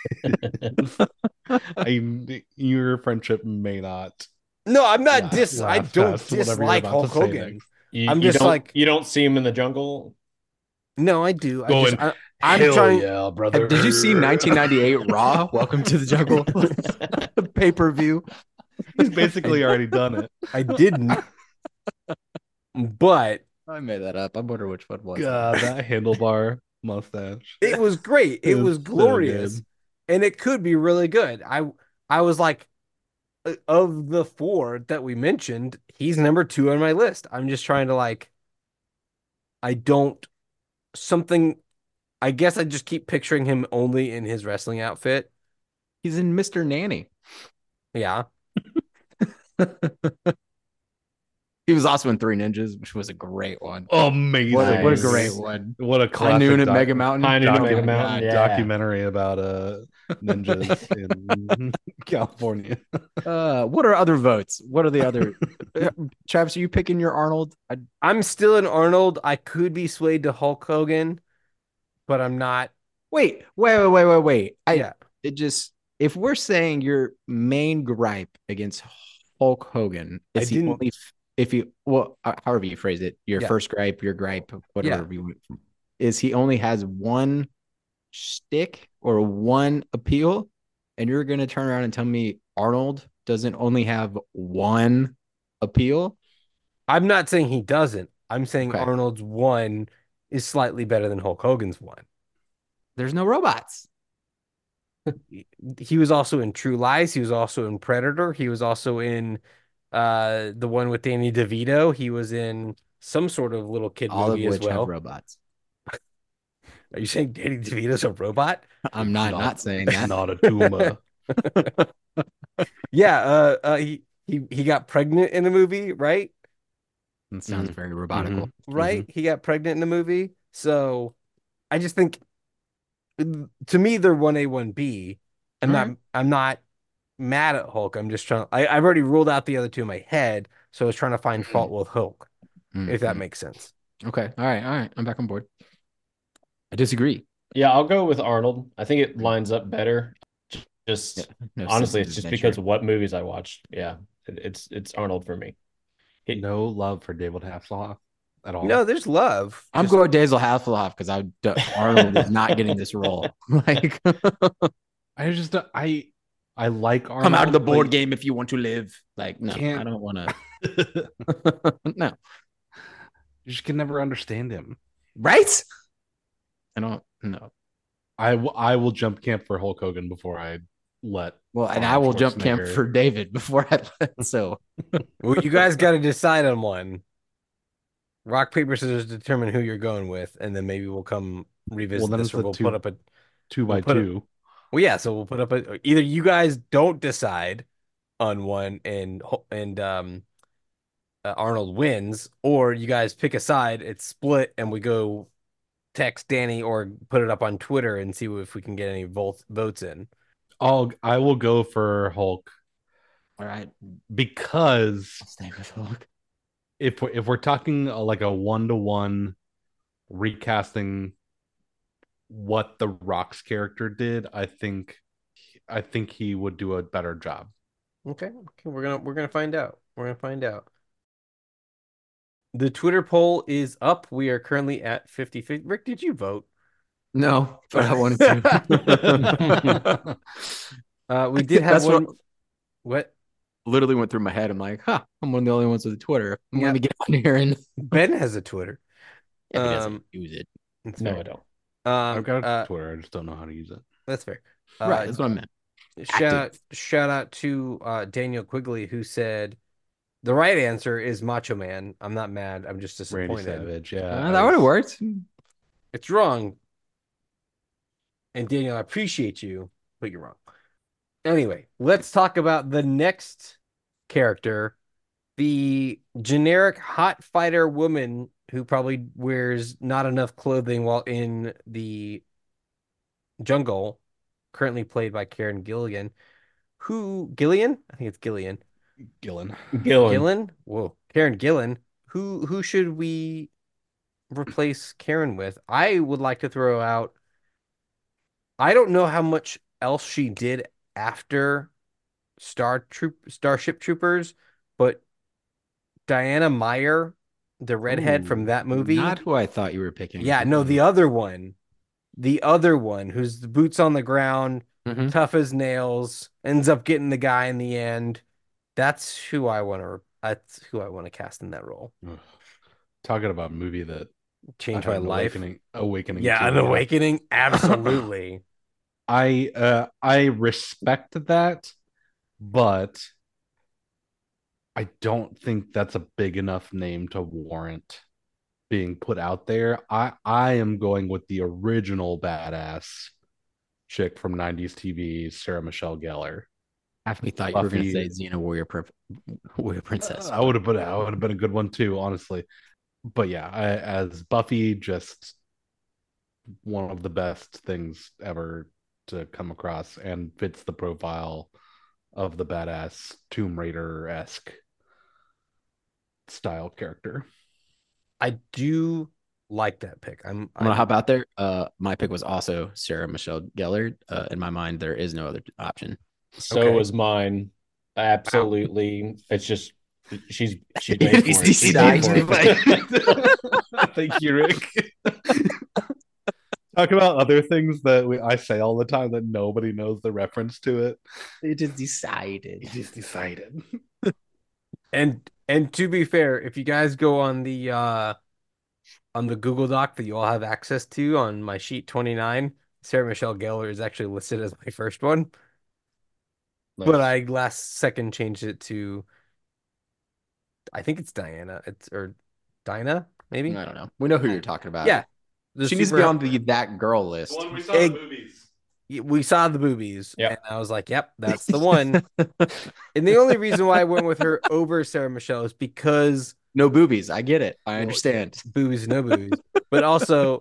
Your friendship may not. No, I'm not I laugh don't past whatever you're dislike about Hulk to say Hogan. next. I'm just like you don't see him in the jungle. no, I do. I'm I'm trying. yeah, brother. Did you see 1998 Raw? Welcome to the Jungle pay-per-view. He's basically already done it. I didn't, but I made that up. I wonder which one was. God, that handlebar mustache. it was great. It was so glorious, good. and it could be really good. I was like, of the four that we mentioned, he's number 2 on my list. I'm just trying to like, I don't something. I guess I just keep picturing him only in his wrestling outfit. He's in Mr. Nanny. Yeah. He was also in Three Ninjas, which was a great one. Amazing. What a Nice. great one. What a High classic Noon at Mega Mountain. High Noon at Oh Mega my Mountain, God. yeah. documentary about ninjas in California. What are other votes? What are the other? Travis, are you picking your Arnold? I'm still in Arnold. I could be swayed to Hulk Hogan, but I'm not. Wait. Yeah. It just, if we're saying your main gripe against Hulk Hogan is he only if you however you phrase it, your first gripe, your gripe, whatever you want, is he only has one shtick or one appeal, and you're gonna turn around and tell me Arnold doesn't only have one appeal? I'm not saying he doesn't. I'm saying Okay. Arnold's one is slightly better than Hulk Hogan's one. There's no robots. He was also in True Lies. He was also in Predator. He was also in the one with Danny DeVito. He was in some sort of little kid All movie of as which well. have robots. Are you saying Danny DeVito's a robot? I'm not saying that. Not a tumor. Yeah, he got pregnant in a movie, right? It sounds very robotical. Right? He got pregnant in the movie. So I just think to me they're 1A, 1B. I'm not mad at Hulk. I'm just trying I've already ruled out the other two in my head, so I was trying to find fault with Hulk, if that makes sense. Okay. All right. I'm back on board. I disagree. Yeah, I'll go with Arnold. I think it lines up better. Just No honestly, sense it's of just adventure. because of what movies I watched. Yeah, it's Arnold for me. No love for David Hasselhoff at all. No, there's love. I'm Just- going Daisel Hasselhoff because Arnold is not getting this role. Like, I just I like Arnold. come out of the board like, game if you want to live. Like, no, Can't- I don't want to. No, You just can never understand him. right? I don't know. I will jump camp for Hulk Hogan before I let. Well, and I Arnold will jump camp Schwarzenegger- for David before I let. So Well, you guys got to decide on one. Rock, paper, scissors, determine who you're going with, and then maybe we'll come revisit Well, then this, it's or a we'll two- put up a. 2 by We'll put it- 2. Well, yeah, so we'll put up a. Either you guys don't decide on one, and Arnold wins, or you guys pick a side. It's split, and we go text Danny or put it up on Twitter and see if we can get any votes in. I will go for Hulk all right, because I'll stay with Hulk. if we're talking like a 1-to-1 recasting what the Rock's character did, I think he would do a better job. Okay, we're gonna find out. We're gonna find out. The Twitter poll is up. We are currently at 50-50. Rick, did you vote? No, but I wanted to. We did have That's one. What? Literally went through my head. I'm like, I'm one of the only ones with Twitter. Yeah. Let me get on here and Ben has a Twitter. he doesn't use it. That's No, fair. I don't. I've got a Twitter. I just don't know how to use it. That's fair. Right, that's what I meant. Shout out to Daniel Quigley, who said the right answer is Macho Man. I'm not mad. I'm just Randy disappointed. Savage, yeah. That would have worked. It's wrong. And Daniel, I appreciate you, but you're wrong. Anyway, let's talk about the next character, the generic hot fighter woman who probably wears not enough clothing while in the jungle, currently played by Karen Gillian. Gillian? I think it's Gillian. Gillen. Gillen? Whoa. Karen Gillan. Who should we replace Karen with? I would like to throw out, I don't know how much else she did after Starship Troopers, but Diana Meyer, the redhead from that movie. Not who I thought you were picking. Yeah, no, the other one. The other one who's the boots on the ground, tough as nails, ends up getting the guy in the end. That's who I want to cast in that role. Talking about a movie that changed my life. Awakening. Yeah, an awakening. Absolutely. I respect that, but I don't think that's a big enough name to warrant being put out there. I am going with the original badass chick from 90s TV, Sarah Michelle Gellar. I thought you were going to say Xena Warrior Princess. I would have been a good one too, honestly. But yeah, as Buffy, just one of the best things ever to come across, and fits the profile of the badass Tomb Raider-esque style character. I do like that pick. I'm gonna hop out there. My pick was also Sarah Michelle Gellar. In my mind, there is no other option. So was mine. Absolutely. Wow. It's just she's made for it. Thank you, Rick. Talk about other things that I say all the time that nobody knows the reference to it. It is decided. It is decided. And to be fair, if you guys go on the Google Doc that you all have access to on my sheet 29, Sarah Michelle Gellar is actually listed as my first one. Nice. But I last second changed it to, I think it's Diana. Or Dinah, maybe? I don't know. We know who you're talking about. Yeah. She needs to be on that girl list. The one we saw the boobies. We saw the boobies. Yep. And I was like, yep, that's the one. And the only reason why I went with her over Sarah Michelle is because no boobies. I get it. I understand. Boobies, no boobies. But also,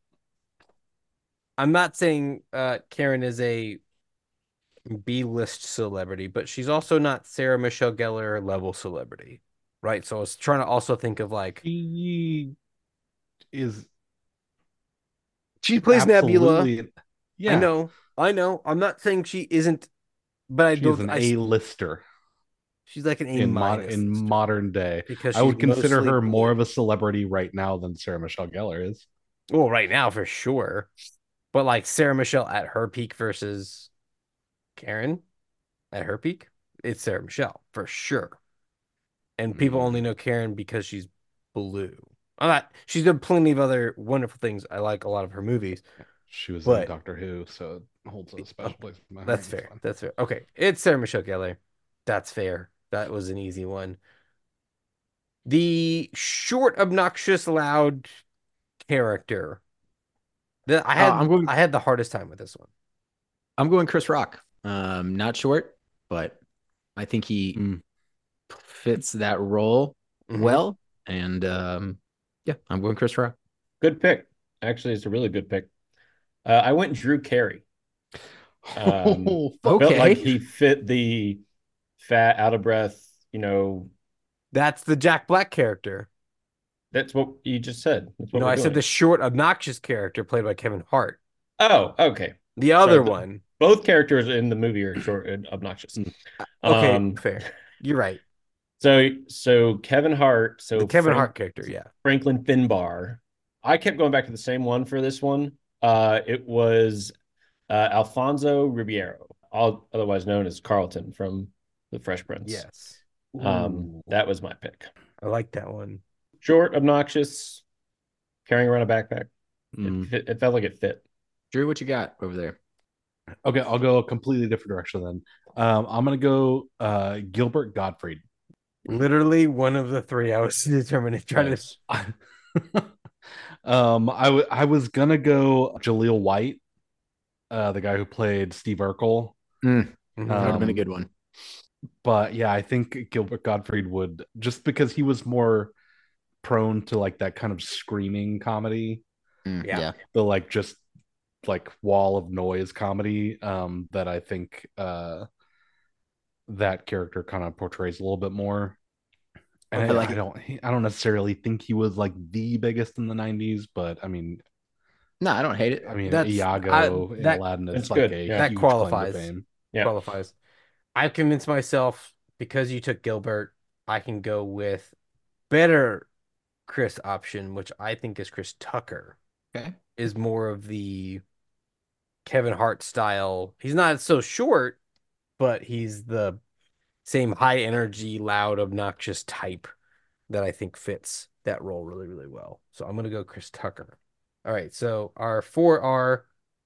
I'm not saying Karen is a B-list celebrity, but she's also not Sarah Michelle Gellar level celebrity, right? So I was trying to also think of like she plays Nebula. Yeah, I know. I'm not saying she isn't, but she's an A-lister. She's like an A- in modern day, because I would consider her more of a celebrity right now than Sarah Michelle Gellar is. Well, right now for sure, but like Sarah Michelle at her peak versus Karen at her peak, it's Sarah Michelle for sure. And people only know Karen because she's blue. She's done plenty of other wonderful things. I like a lot of her movies. She was in Doctor Who, so it holds a special place in my heart. That's fair. Okay, it's Sarah Michelle Gellar. That's fair. That was an easy one. The short, obnoxious, loud character. I had the hardest time with this one. I'm going Chris Rock. Not short, but I think he fits that role well. And yeah, I'm going Chris Rock. Good pick. Actually, it's a really good pick. I went Drew Carey. Okay. Felt like he fit the fat, out of breath, That's the Jack Black character. That's what you just said. I said the short, obnoxious character played by Kevin Hart. Oh, okay. The other Sorry, one. both characters in the movie are short and obnoxious. Okay, fair. You're right. So Kevin Hart, The Kevin Hart character, yeah. Franklin Finbar. I kept going back to the same one for this one. It was Alfonso Ribeiro, otherwise known as Carlton from The Fresh Prince. Yes. That was my pick. I like that one. Short, obnoxious, carrying around a backpack. Mm. It felt like it fit. Drew, what you got over there? Okay, I'll go a completely different direction then. I'm gonna go Gilbert Gottfried. Literally one of the three I was determining trying Nice. I was gonna go Jaleel White, the guy who played Steve Urkel. That would have been a good one. But yeah, I think Gilbert Gottfried would, just because he was more prone to like that kind of screaming comedy, Yeah. the like just like wall of noise comedy, that I think that character kind of portrays a little bit more. And I like I don't necessarily think he was like the biggest in the 90s, but I mean, No, I don't hate it. I mean, That's- Iago in that- Aladdin That's is like good. a Yeah. That huge qualifies. claim to fame. Yeah. Qualifies. I've convinced myself because you took Gilbert, I can go with better Chris option, which I think is Chris Tucker. Okay. Is more of the Kevin Hart style. He's not so short, but he's the same high energy, loud, obnoxious type that I think fits that role really, really well. So I'm gonna go Chris Tucker. All right, so our four are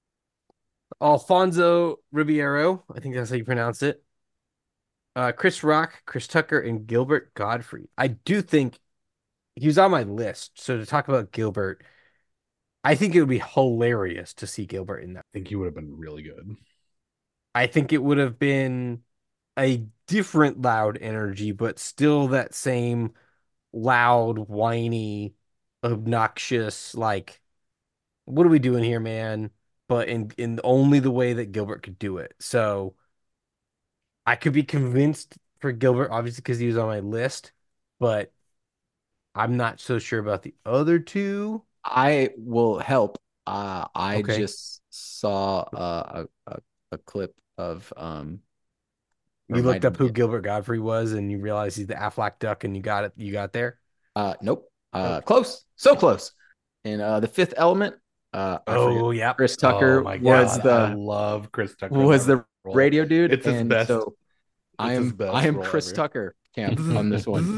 Alfonso Ribeiro, I think that's how you pronounce it. Chris Rock, Chris Tucker, and Gilbert Gottfried. I do think he was on my list. So to talk about Gilbert, I think it would be hilarious to see Gilbert in that. I think he would have been really good. I think it would have been a different loud energy, but still that same loud, whiny, obnoxious, like, what are we doing here, man? But in only the way that Gilbert could do it. So I could be convinced for Gilbert, obviously, because he was on my list, but I'm not so sure about the other two. I will help. I Okay. just saw a clip of You looked up who reminded me- Gilbert Godfrey was, and you realized he's the Aflac duck, and you got it. You got there. Nope. Close. So close. And The Fifth Element. I forget. Yeah. Chris Tucker Oh my was God, I the love Chris Tucker. in was that the role. radio dude. It's his and best. So I his am best role Chris ever. Tucker camp on this one.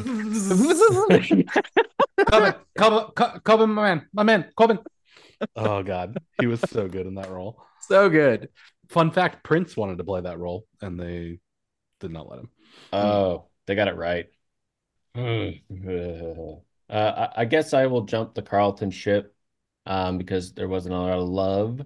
Corbin, my man, Corbin. Oh God, he was so good in that role. So good. Fun fact: Prince wanted to play that role, and they did not let him. Oh, they got it right. I guess I will jump the Carlton ship because there wasn't a lot of love.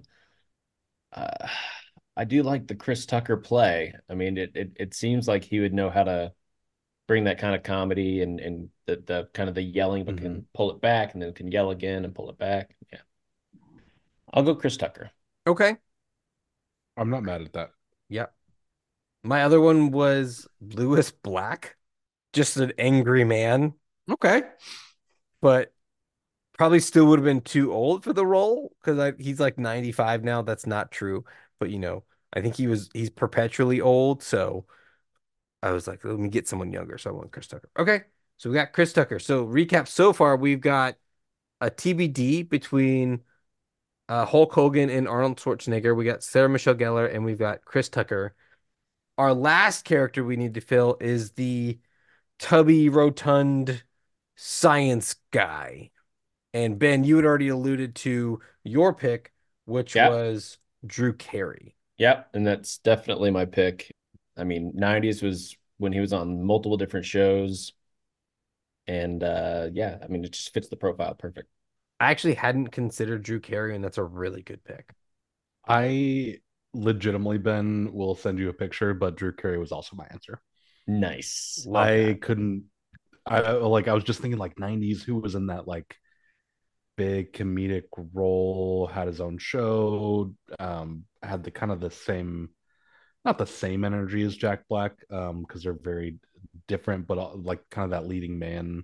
I do like the Chris Tucker play. I mean, it seems like he would know how to bring that kind of comedy and the kind of the yelling, but can pull it back and then can yell again and pull it back. Yeah. I'll go Chris Tucker. Okay. I'm not mad at that. Yep. My other one was Lewis Black, just an angry man, Okay. but probably still would have been too old for the role because he's like 95 now. That's not true, but I think he's perpetually old. So I was like, let me get someone younger. So I went Chris Tucker. Okay. So we got Chris Tucker. So recap so far, we've got a TBD between Hulk Hogan and Arnold Schwarzenegger. We got Sarah Michelle Gellar and we've got Chris Tucker. Our last character we need to fill is the tubby, rotund science guy. And Ben, you had already alluded to your pick, which was Drew Carey. Yep, and that's definitely my pick. I mean, 90s was when he was on multiple different shows. And yeah, I mean, it just fits the profile perfect. I actually hadn't considered Drew Carey, and that's a really good pick. I legitimately, Ben, will send you a picture, but Drew Carey was also my answer. Nice. I couldn't. I was just thinking like 90s. Who was in that like big comedic role? Had his own show. Had the kind of the same, not the same energy as Jack Black, because they're very different, but like kind of that leading man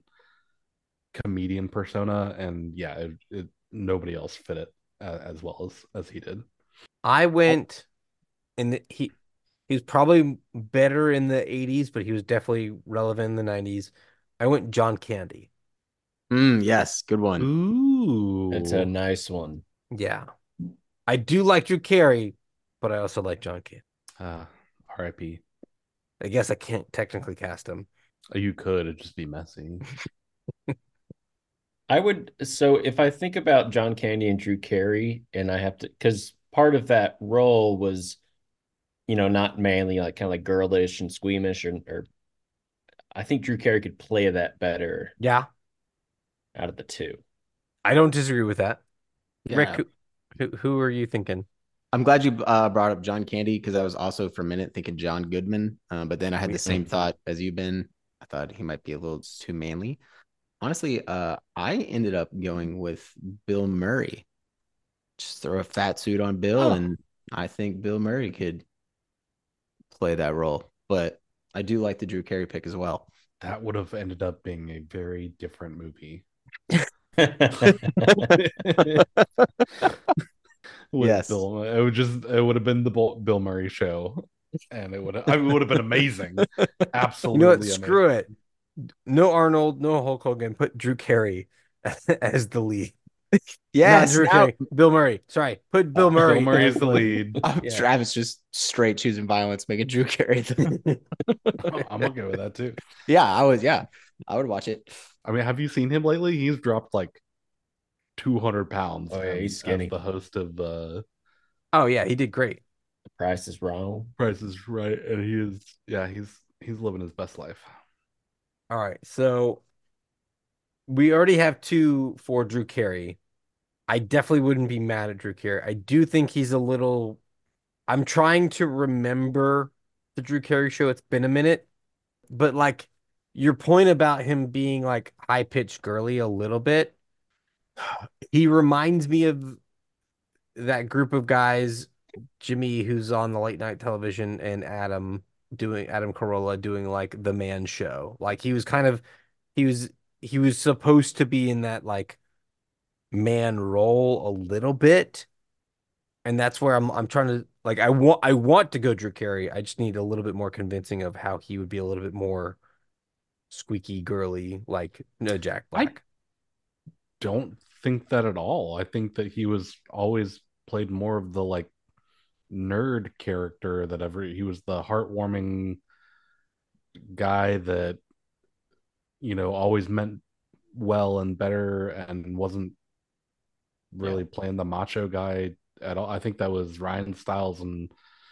comedian persona. And yeah, nobody else fit it as well as he did. I went he was probably better in the 80s, but he was definitely relevant in the 90s. I went John Candy. Yes, good one. Ooh. It's a nice one. Yeah. I do like Drew Carey, but I also like John Candy. R.I.P. I guess I can't technically cast him. You could, it'd just be messy. So if I think about John Candy and Drew Carey, and I have to, because part of that role was, not manly, like kind of like girlish and squeamish, or I think Drew Carey could play that better Yeah, out of the two. I don't disagree with that. Yeah. Rick, who are you thinking? I'm glad you brought up John Candy because I was also for a minute thinking John Goodman, but then I had the same thought as you've been. I thought he might be a little too manly. Honestly, I ended up going with Bill Murray. Just throw a fat suit on Bill, and I think Bill Murray could play that role. But I do like the Drew Carey pick as well. That would have ended up being a very different movie. Yes. Bill, it would have been the Bill Murray show, and it would have been amazing. Absolutely, You know what? amazing. Screw it. No Arnold, no Hulk Hogan. Put Drew Carey as the lead. Yes, Not Drew Carey. Bill Murray. Sorry. Put Bill Murray. Bill Murray is as the lead. Yeah. Travis just straight choosing violence, making Drew Carey. I'm okay with that too. I would watch it. I mean, have you seen him lately? He's dropped like 200 pounds. Oh, yeah, he's skinny. As the host of Oh yeah, he did great. The Price is Wrong. Price is Right, and he's living his best life. All right, so we already have two for Drew Carey. I definitely wouldn't be mad at Drew Carey. I do think he's a little. I'm trying to remember the Drew Carey show. It's been a minute, but like your point about him being like high pitched girly a little bit, he reminds me of that group of guys, Jimmy, who's on the late night television, and Adam Carolla doing like the Man Show. Like he was kind of he was supposed to be in that like man role a little bit. And that's where I'm trying to like I want to go Drew Carey. I just need a little bit more convincing of how he would be a little bit more squeaky girly like no Jack Black. Don't think that at all. I think that he was always played more of the like nerd character that ever he was the heartwarming guy that always meant well and better and wasn't really playing the macho guy at all. I think that was Ryan Stiles and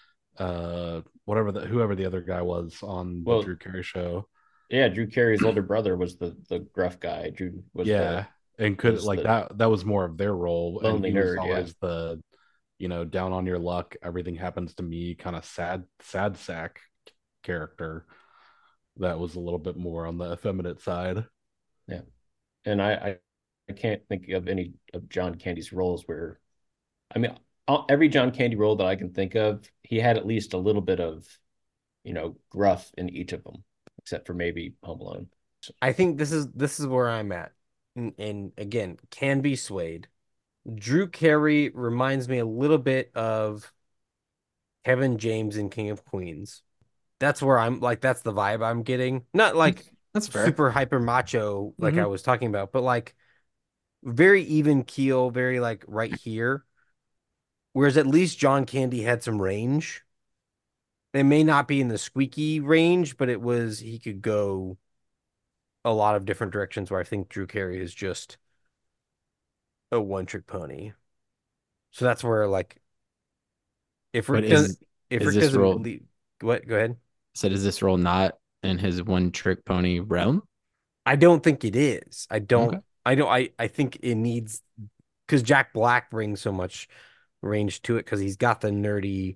whoever the other guy was on the Drew Carey show. Yeah, Drew Carey's older brother was the gruff guy. Drew was and could like that was more of their role. Lonely and he nerd, was always the down on your luck, everything happens to me kind of sad sack character that was a little bit more on the effeminate side. Yeah. And I can't think of any of John Candy's roles where, I mean, every John Candy role that I can think of, he had at least a little bit of, gruff in each of them, except for maybe Home Alone. I think this is where I'm at. And again, can be swayed. Drew Carey reminds me a little bit of Kevin James in King of Queens. That's where I'm like, that's the vibe I'm getting. Not like that's fair. Super hyper macho like I was talking about, but like very even keel, very like right here. Whereas at least John Candy had some range. It may not be in the squeaky range, but he could go a lot of different directions where I think Drew Carey is just a one-trick pony. So that's where like if Rick doesn't leave, what? Go ahead. So is this role not in his one-trick pony realm? I don't think it is. I think it needs because Jack Black brings so much range to it because he's got the nerdy,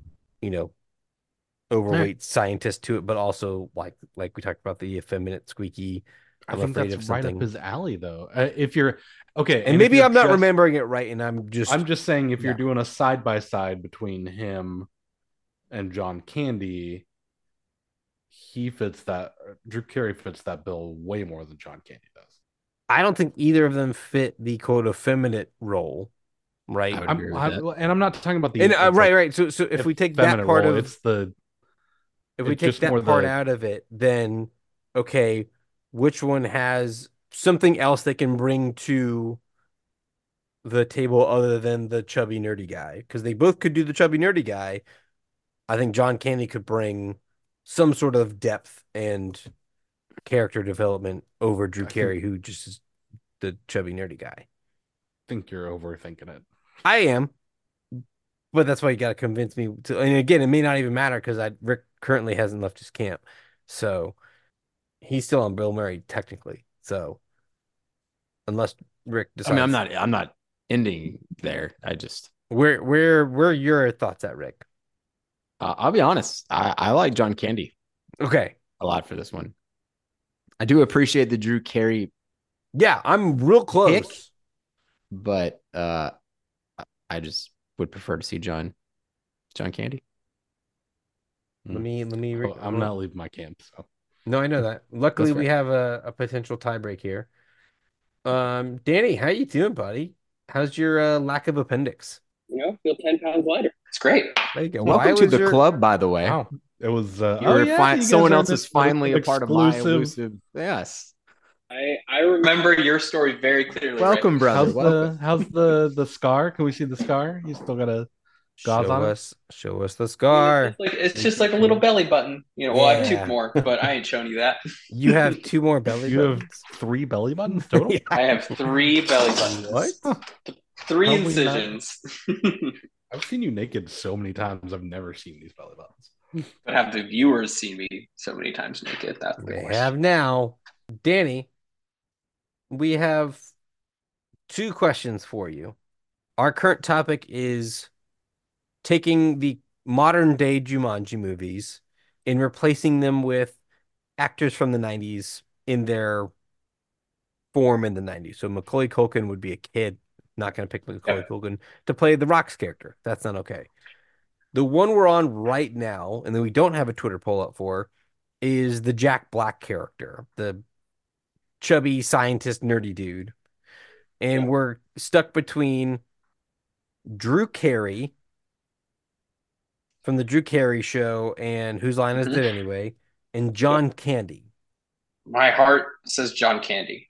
overweight scientist to it, but also like we talked about the effeminate squeaky. I think that's right up his alley, though. If you're okay, and maybe I'm not remembering it right, and I'm just saying if you're doing a side by side between him and John Candy, he fits that. Drew Carey fits that bill way more than John Candy does. I don't think either of them fit the quote effeminate role. right? I would agree with that. And I'm not talking about the And it's right, like right. So if we take that effeminate part role, of it's the if we it's take just that more part the out of it, then okay, which one has something else they can bring to the table other than the chubby nerdy guy? Because they both could do the chubby nerdy guy. I think John Candy could bring some sort of depth and character development over Drew Carey, who just is the chubby nerdy guy. think you're overthinking it. I am, but that's why you got to convince me to. And again, it may not even matter because Rick currently hasn't left his camp, so he's still on Bill Murray technically. So unless Rick decides, I mean, I'm not ending there. I just, where are your thoughts at, Rick? I'll be honest. I like John Candy Okay, a lot for this one. I do appreciate the Drew Carey yeah, I'm real close. pick, but I just would prefer to see John Candy. Let me. I'm not leaving my camp, so No, I know that. Luckily, That's we fair. have a potential tiebreak here. Danny, how you doing, buddy? How's your lack of appendix? Feel 10 pounds lighter. It's great. There you go. Welcome to the club, by the way. wow. It was You were you guys someone are else is finally a part of my exclusive. elusive. Yes. I remember your story very clearly. Welcome, Rick. brother. How's the scar? Can we see the scar? You still got a gauze Show on it? show us the scar. It's just like a little belly button. Well, I have Yeah. 2 more, but I ain't showing you that. You have 2 more belly You have buttons. 3 belly buttons total. I have 3 belly buttons. What? 3 How have we not- incisions. I've seen you naked so many times. I've never seen these belly buttons. But have the viewers seen me so many times naked? That's the They question. have now. Danny, we have 2 questions for you. Our current topic is taking the modern day Jumanji movies and replacing them with actors from the 90s in their form in the 90s. So Macaulay Culkin would be a kid. Not going to pick Macaulay Culkin to play the Rock's character. That's not okay. The one we're on right now, and then we don't have a Twitter poll up for, is the Jack Black character, the chubby scientist nerdy dude. And we're stuck between Drew Carey from the Drew Carey show and Whose Line Is It Anyway, and John Candy. My heart says John Candy.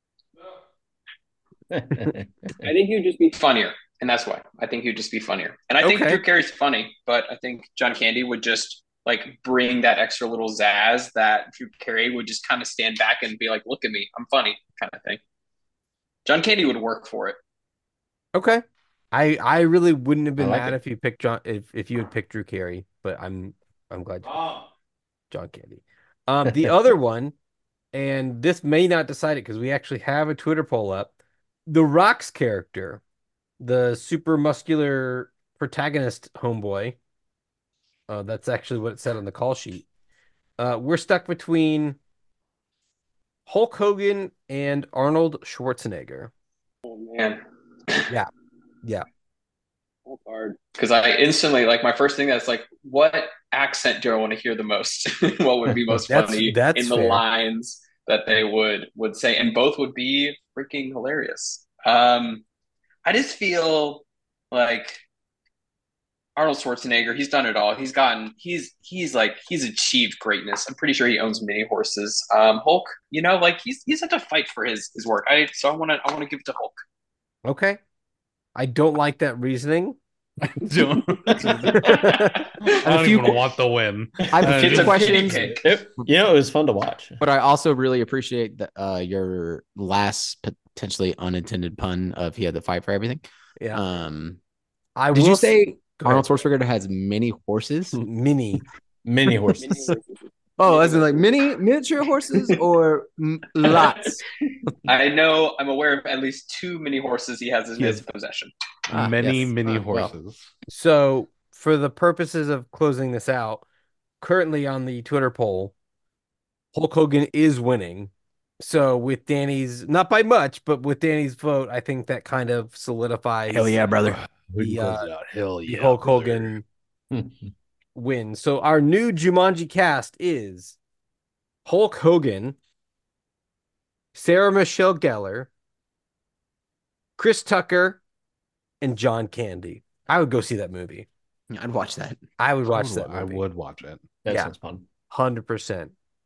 I think he'd just be funnier, and that's why. I think he'd just be funnier. And I think Okay. Drew Carey's funny, but I think John Candy would just like bring that extra little zazz that Drew Carey would just kind of stand back and be like, "Look at me, I'm funny," kind of thing. John Candy would work for it. Okay. I really wouldn't have been I like mad it. if you picked if you had picked Drew Carey, but I'm glad John Candy. The other one, and this may not decide it because we actually have a Twitter poll up. The Rock's character, the super muscular protagonist homeboy. That's actually what it said on the call sheet. We're stuck between Hulk Hogan and Arnold Schwarzenegger. Oh man, Yeah. that's hard. Because I instantly like my first thing that's like, what accent do I want to hear the most? What would be most funny That's in the fair. lines that they would say, and both would be freaking hilarious. I just feel like Arnold Schwarzenegger, he's done it all. He's achieved greatness. I'm pretty sure he owns many horses. Hulk, like he's had to fight for his work. I wanna give it to Hulk. Okay. I don't like that reasoning. I don't even want the win. I have a It's few a questions, pity pick. It was fun to watch. but I also really appreciate your last potentially unintended pun of he had to fight for everything. Yeah. Did you say Go ahead. Arnold Schwarzenegger has many horses? Mini? Mini horses. Oh, as in like miniature horses or lots? I'm aware of at least 2 mini horses he has in his possession. Many Yes. mini Well. horses. So, for the purposes of closing this out, currently on the Twitter poll, Hulk Hogan is winning. So, with Danny's, not by much, but with Danny's vote, I think that kind of solidifies Hell yeah, brother! We The, can close it out. Hell the yeah, Hulk brother. Hogan win. So, our new Jumanji cast is Hulk Hogan, Sarah Michelle Gellar, Chris Tucker, and John Candy. I would go see that movie. I'd watch that. I would watch that movie. I would watch it. That Yeah. sounds fun. 100%.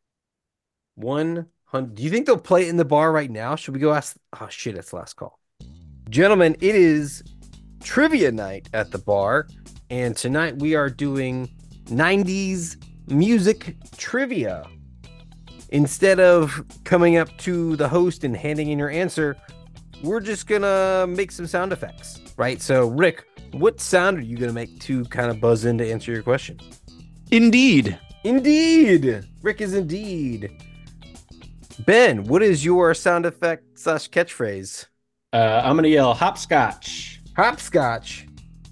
100. Do you think they'll play it in the bar right now? Should we go ask? Oh shit, it's last call. Gentlemen, it is trivia night at the bar, and tonight we are doing 90s music trivia. Instead of coming up to the host and handing in your answer, we're just gonna make some sound effects, right? So, Rick, what sound are you gonna make to kind of buzz in to answer your question? Indeed. Indeed. Rick is indeed. Ben, what is your sound effect / catchphrase? I'm gonna yell hopscotch. Hopscotch.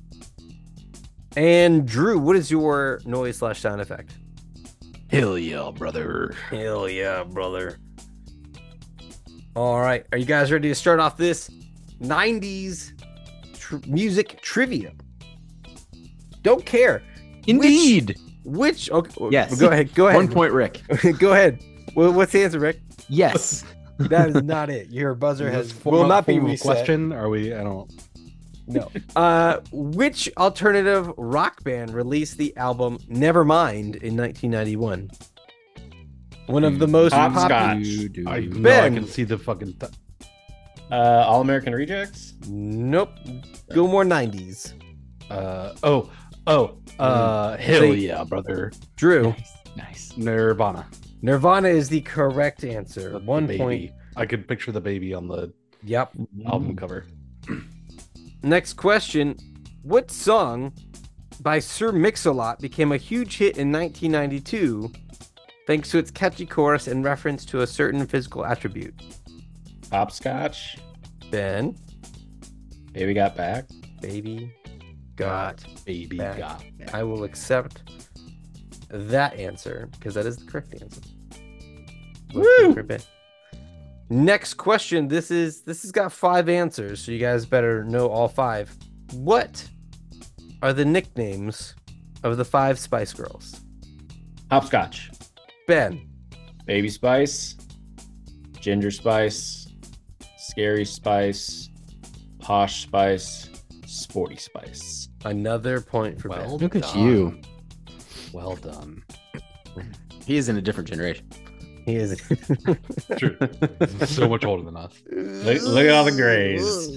And Drew, what is your noise / sound effect? Hell yeah, brother. Hell yeah, brother. All right. Are you guys ready to start off this 90s music trivia? Don't care. Indeed. Which okay, Yes. Go ahead. 1 point, Rick. Go ahead. Well, what's the answer, Rick? Yes. That is not it. Your buzzer Is has this will not be form of reset. question. Are we? I don't. No. Which alternative rock band released the album Nevermind in 1991? One of the most Hopscotch. popular. I know I Ben. can see the fucking. All American Rejects. Nope. Go more 90s. Hell Say- yeah, brother. Drew. Nice. Nirvana. Nirvana is the correct answer. The 1 baby. point. I could picture the baby on the Yep. album cover. Next question. What song by Sir Mix-a-Lot became a huge hit in 1992 thanks to its catchy chorus and reference to a certain physical attribute? Hopscotch. Ben, Baby Got Back. baby, got. Baby Back. got. I will accept that answer because that is the correct answer. Woo! Next question. This has got 5 answers, so you guys better know all 5. What are the nicknames of the 5 Spice Girls? Hopscotch. Ben, Baby Spice. Ginger Spice. Scary Spice. Posh Spice. Sporty Spice. another point for Well Ben. Look at done. you. Well done. He is in a different generation. He is. True. So much older than us. Look at all the grays.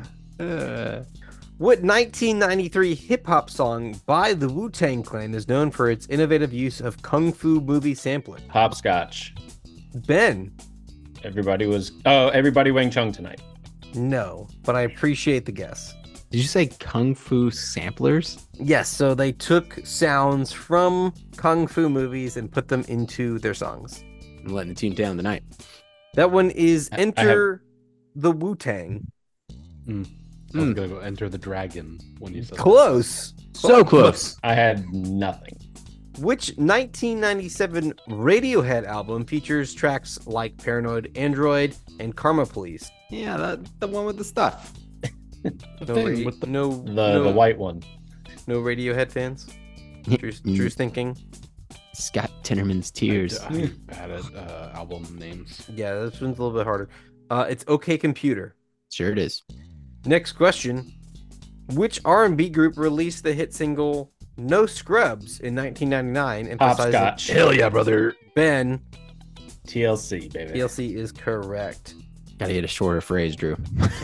What 1993 hip hop song by the Wu-Tang Clan is known for its innovative use of kung fu movie sampling? Hopscotch. Ben, Everybody Wang Chung tonight. no, but I appreciate the guess. Did you say kung fu samplers? Yes, so they took sounds from kung fu movies and put them into their songs. I'm letting the tune down tonight. That one is I Enter the Wu-Tang. I was gonna go Enter the Dragon when you said Close. So close. I had nothing. Which 1997 Radiohead album features tracks like Paranoid Android and Karma Police? Yeah, the one with the stuff. The No, thing with the The white one. no Radiohead fans? Drew's thinking. Scott Tinnerman's Tears. I'm bad at album names. Yeah, this one's a little bit harder. It's OK Computer. Sure it is. Next question. Which R&B group released the hit single No Scrubs in 1999? emphasizing- Hopscotch. Hell yeah, brother. Ben, TLC, baby. TLC is correct. Gotta get a shorter phrase, Drew.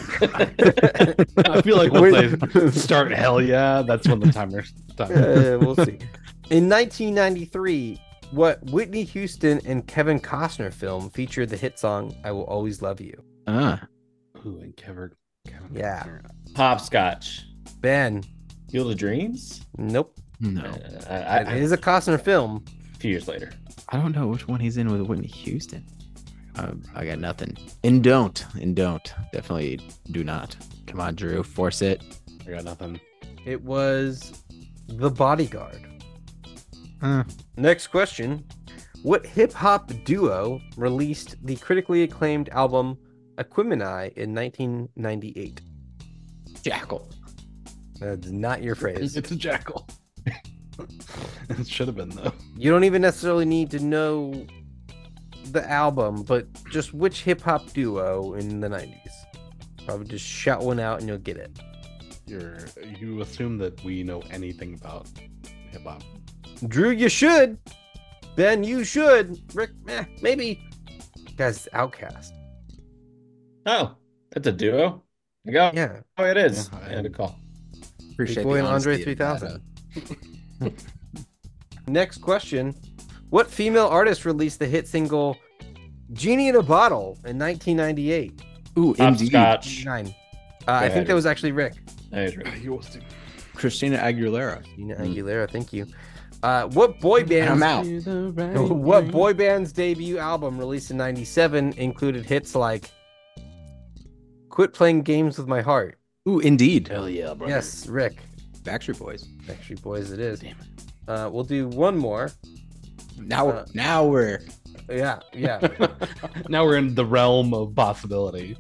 I feel like once they start hell yeah, that's when the timer's done. We'll see. In 1993, what Whitney Houston and Kevin Costner film featured the hit song I Will Always Love You? Ooh, and Kevin Yeah. Costner. Hopscotch. Ben, Field of Dreams? nope. No. It is a Costner film. A few years later. I don't know which one he's in with Whitney Houston. I got nothing. And don't. Definitely do not. Come on, Drew. Force it. I got nothing. It was The Bodyguard. Next question. What hip hop duo released the critically acclaimed album Aquemini in 1998? Jackal. That's not your phrase. It's a jackal. It should have been though. You don't even necessarily need to know the album, but just which hip hop duo in the 90s. Probably just shout one out and you'll get it. You assume that we know anything about hip hop. Drew, you should. Ben, you should. Rick, maybe. Guys, Outcast. Oh, that's a duo. I go. Yeah. Oh, it is. Yeah, I had to call. Appreciate Big Boy the and Andre honesty of 3000. that, Next question. What female artist released the hit single Genie in a Bottle in 1998? Ooh, indeed. Hopscotch. I think that was actually Rick. That is right. Christina Aguilera. Christina Aguilera, thank you. What boy I'm band's out. what boy band's debut album released in 97 included hits like Quit Playing Games with My Heart? Ooh, indeed. Hell yeah, bro. Yes, Rick. Backstreet Boys. Backstreet Boys it is. Damn it. We'll do one more. Now we're Yeah. Now we're in the realm of possibility.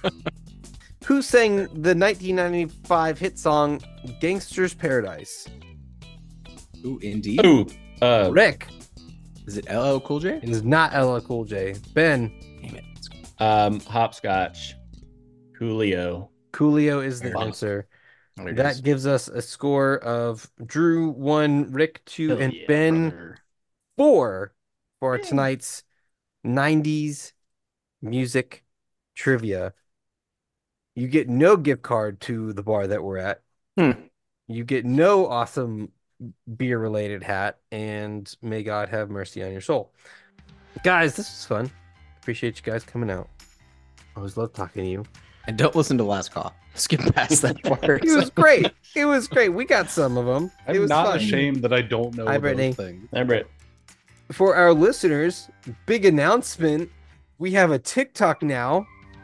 Who sang the 1995 hit song Gangster's Paradise? ooh, indeed. Ooh, Rick. Is it LL Cool J? It is not LL Cool J. Ben. Damn it. Hopscotch. Coolio. Coolio is the Fuck. answer. There it That is. gives us a score of Drew 1, Rick 2, Hell and yeah, Ben brother. 4 for tonight's 90s music trivia. You get no gift card to the bar that we're at. You get no awesome beer related hat, and may God have mercy on your soul. Guys, this was fun. Appreciate you guys coming out. Always love talking to you. And don't listen to Last Call. Skip past that part. It was great. It was great. We got some of them. It I'm was not fun. ashamed that I don't know Hi, those Brittany. things. Hi, Britt. For our listeners, big announcement. We have a TikTok now.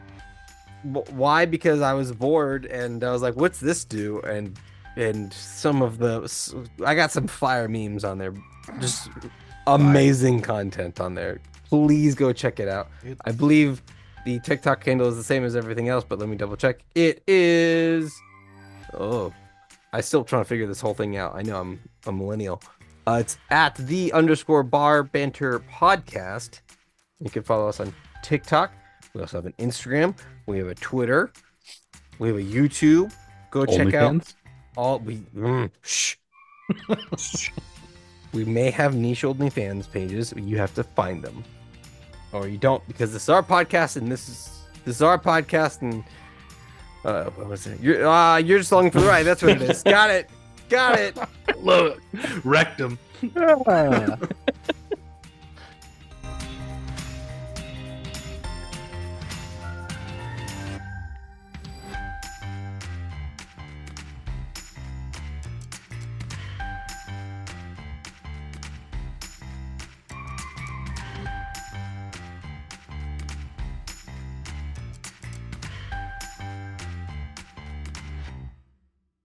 Why? Because I was bored and I was like, what's this do? And some of I got some fire memes on there. Just amazing content on there. Please go check it out. I believe the TikTok handle is the same as everything else, but let me double check. It is. Oh, I still trying to figure this whole thing out. I know I'm a millennial. It's at _bar banter podcast. You can follow us on TikTok. We also have an Instagram. We have a Twitter. We have a YouTube. Go check out OnlyFans? all shh. We may have niche OnlyFans pages. You have to find them, or you don't, because this is our podcast, and this is our podcast, and what was it? You're just longing for the ride. That's what it is. Got it. Love it. Wrecked him.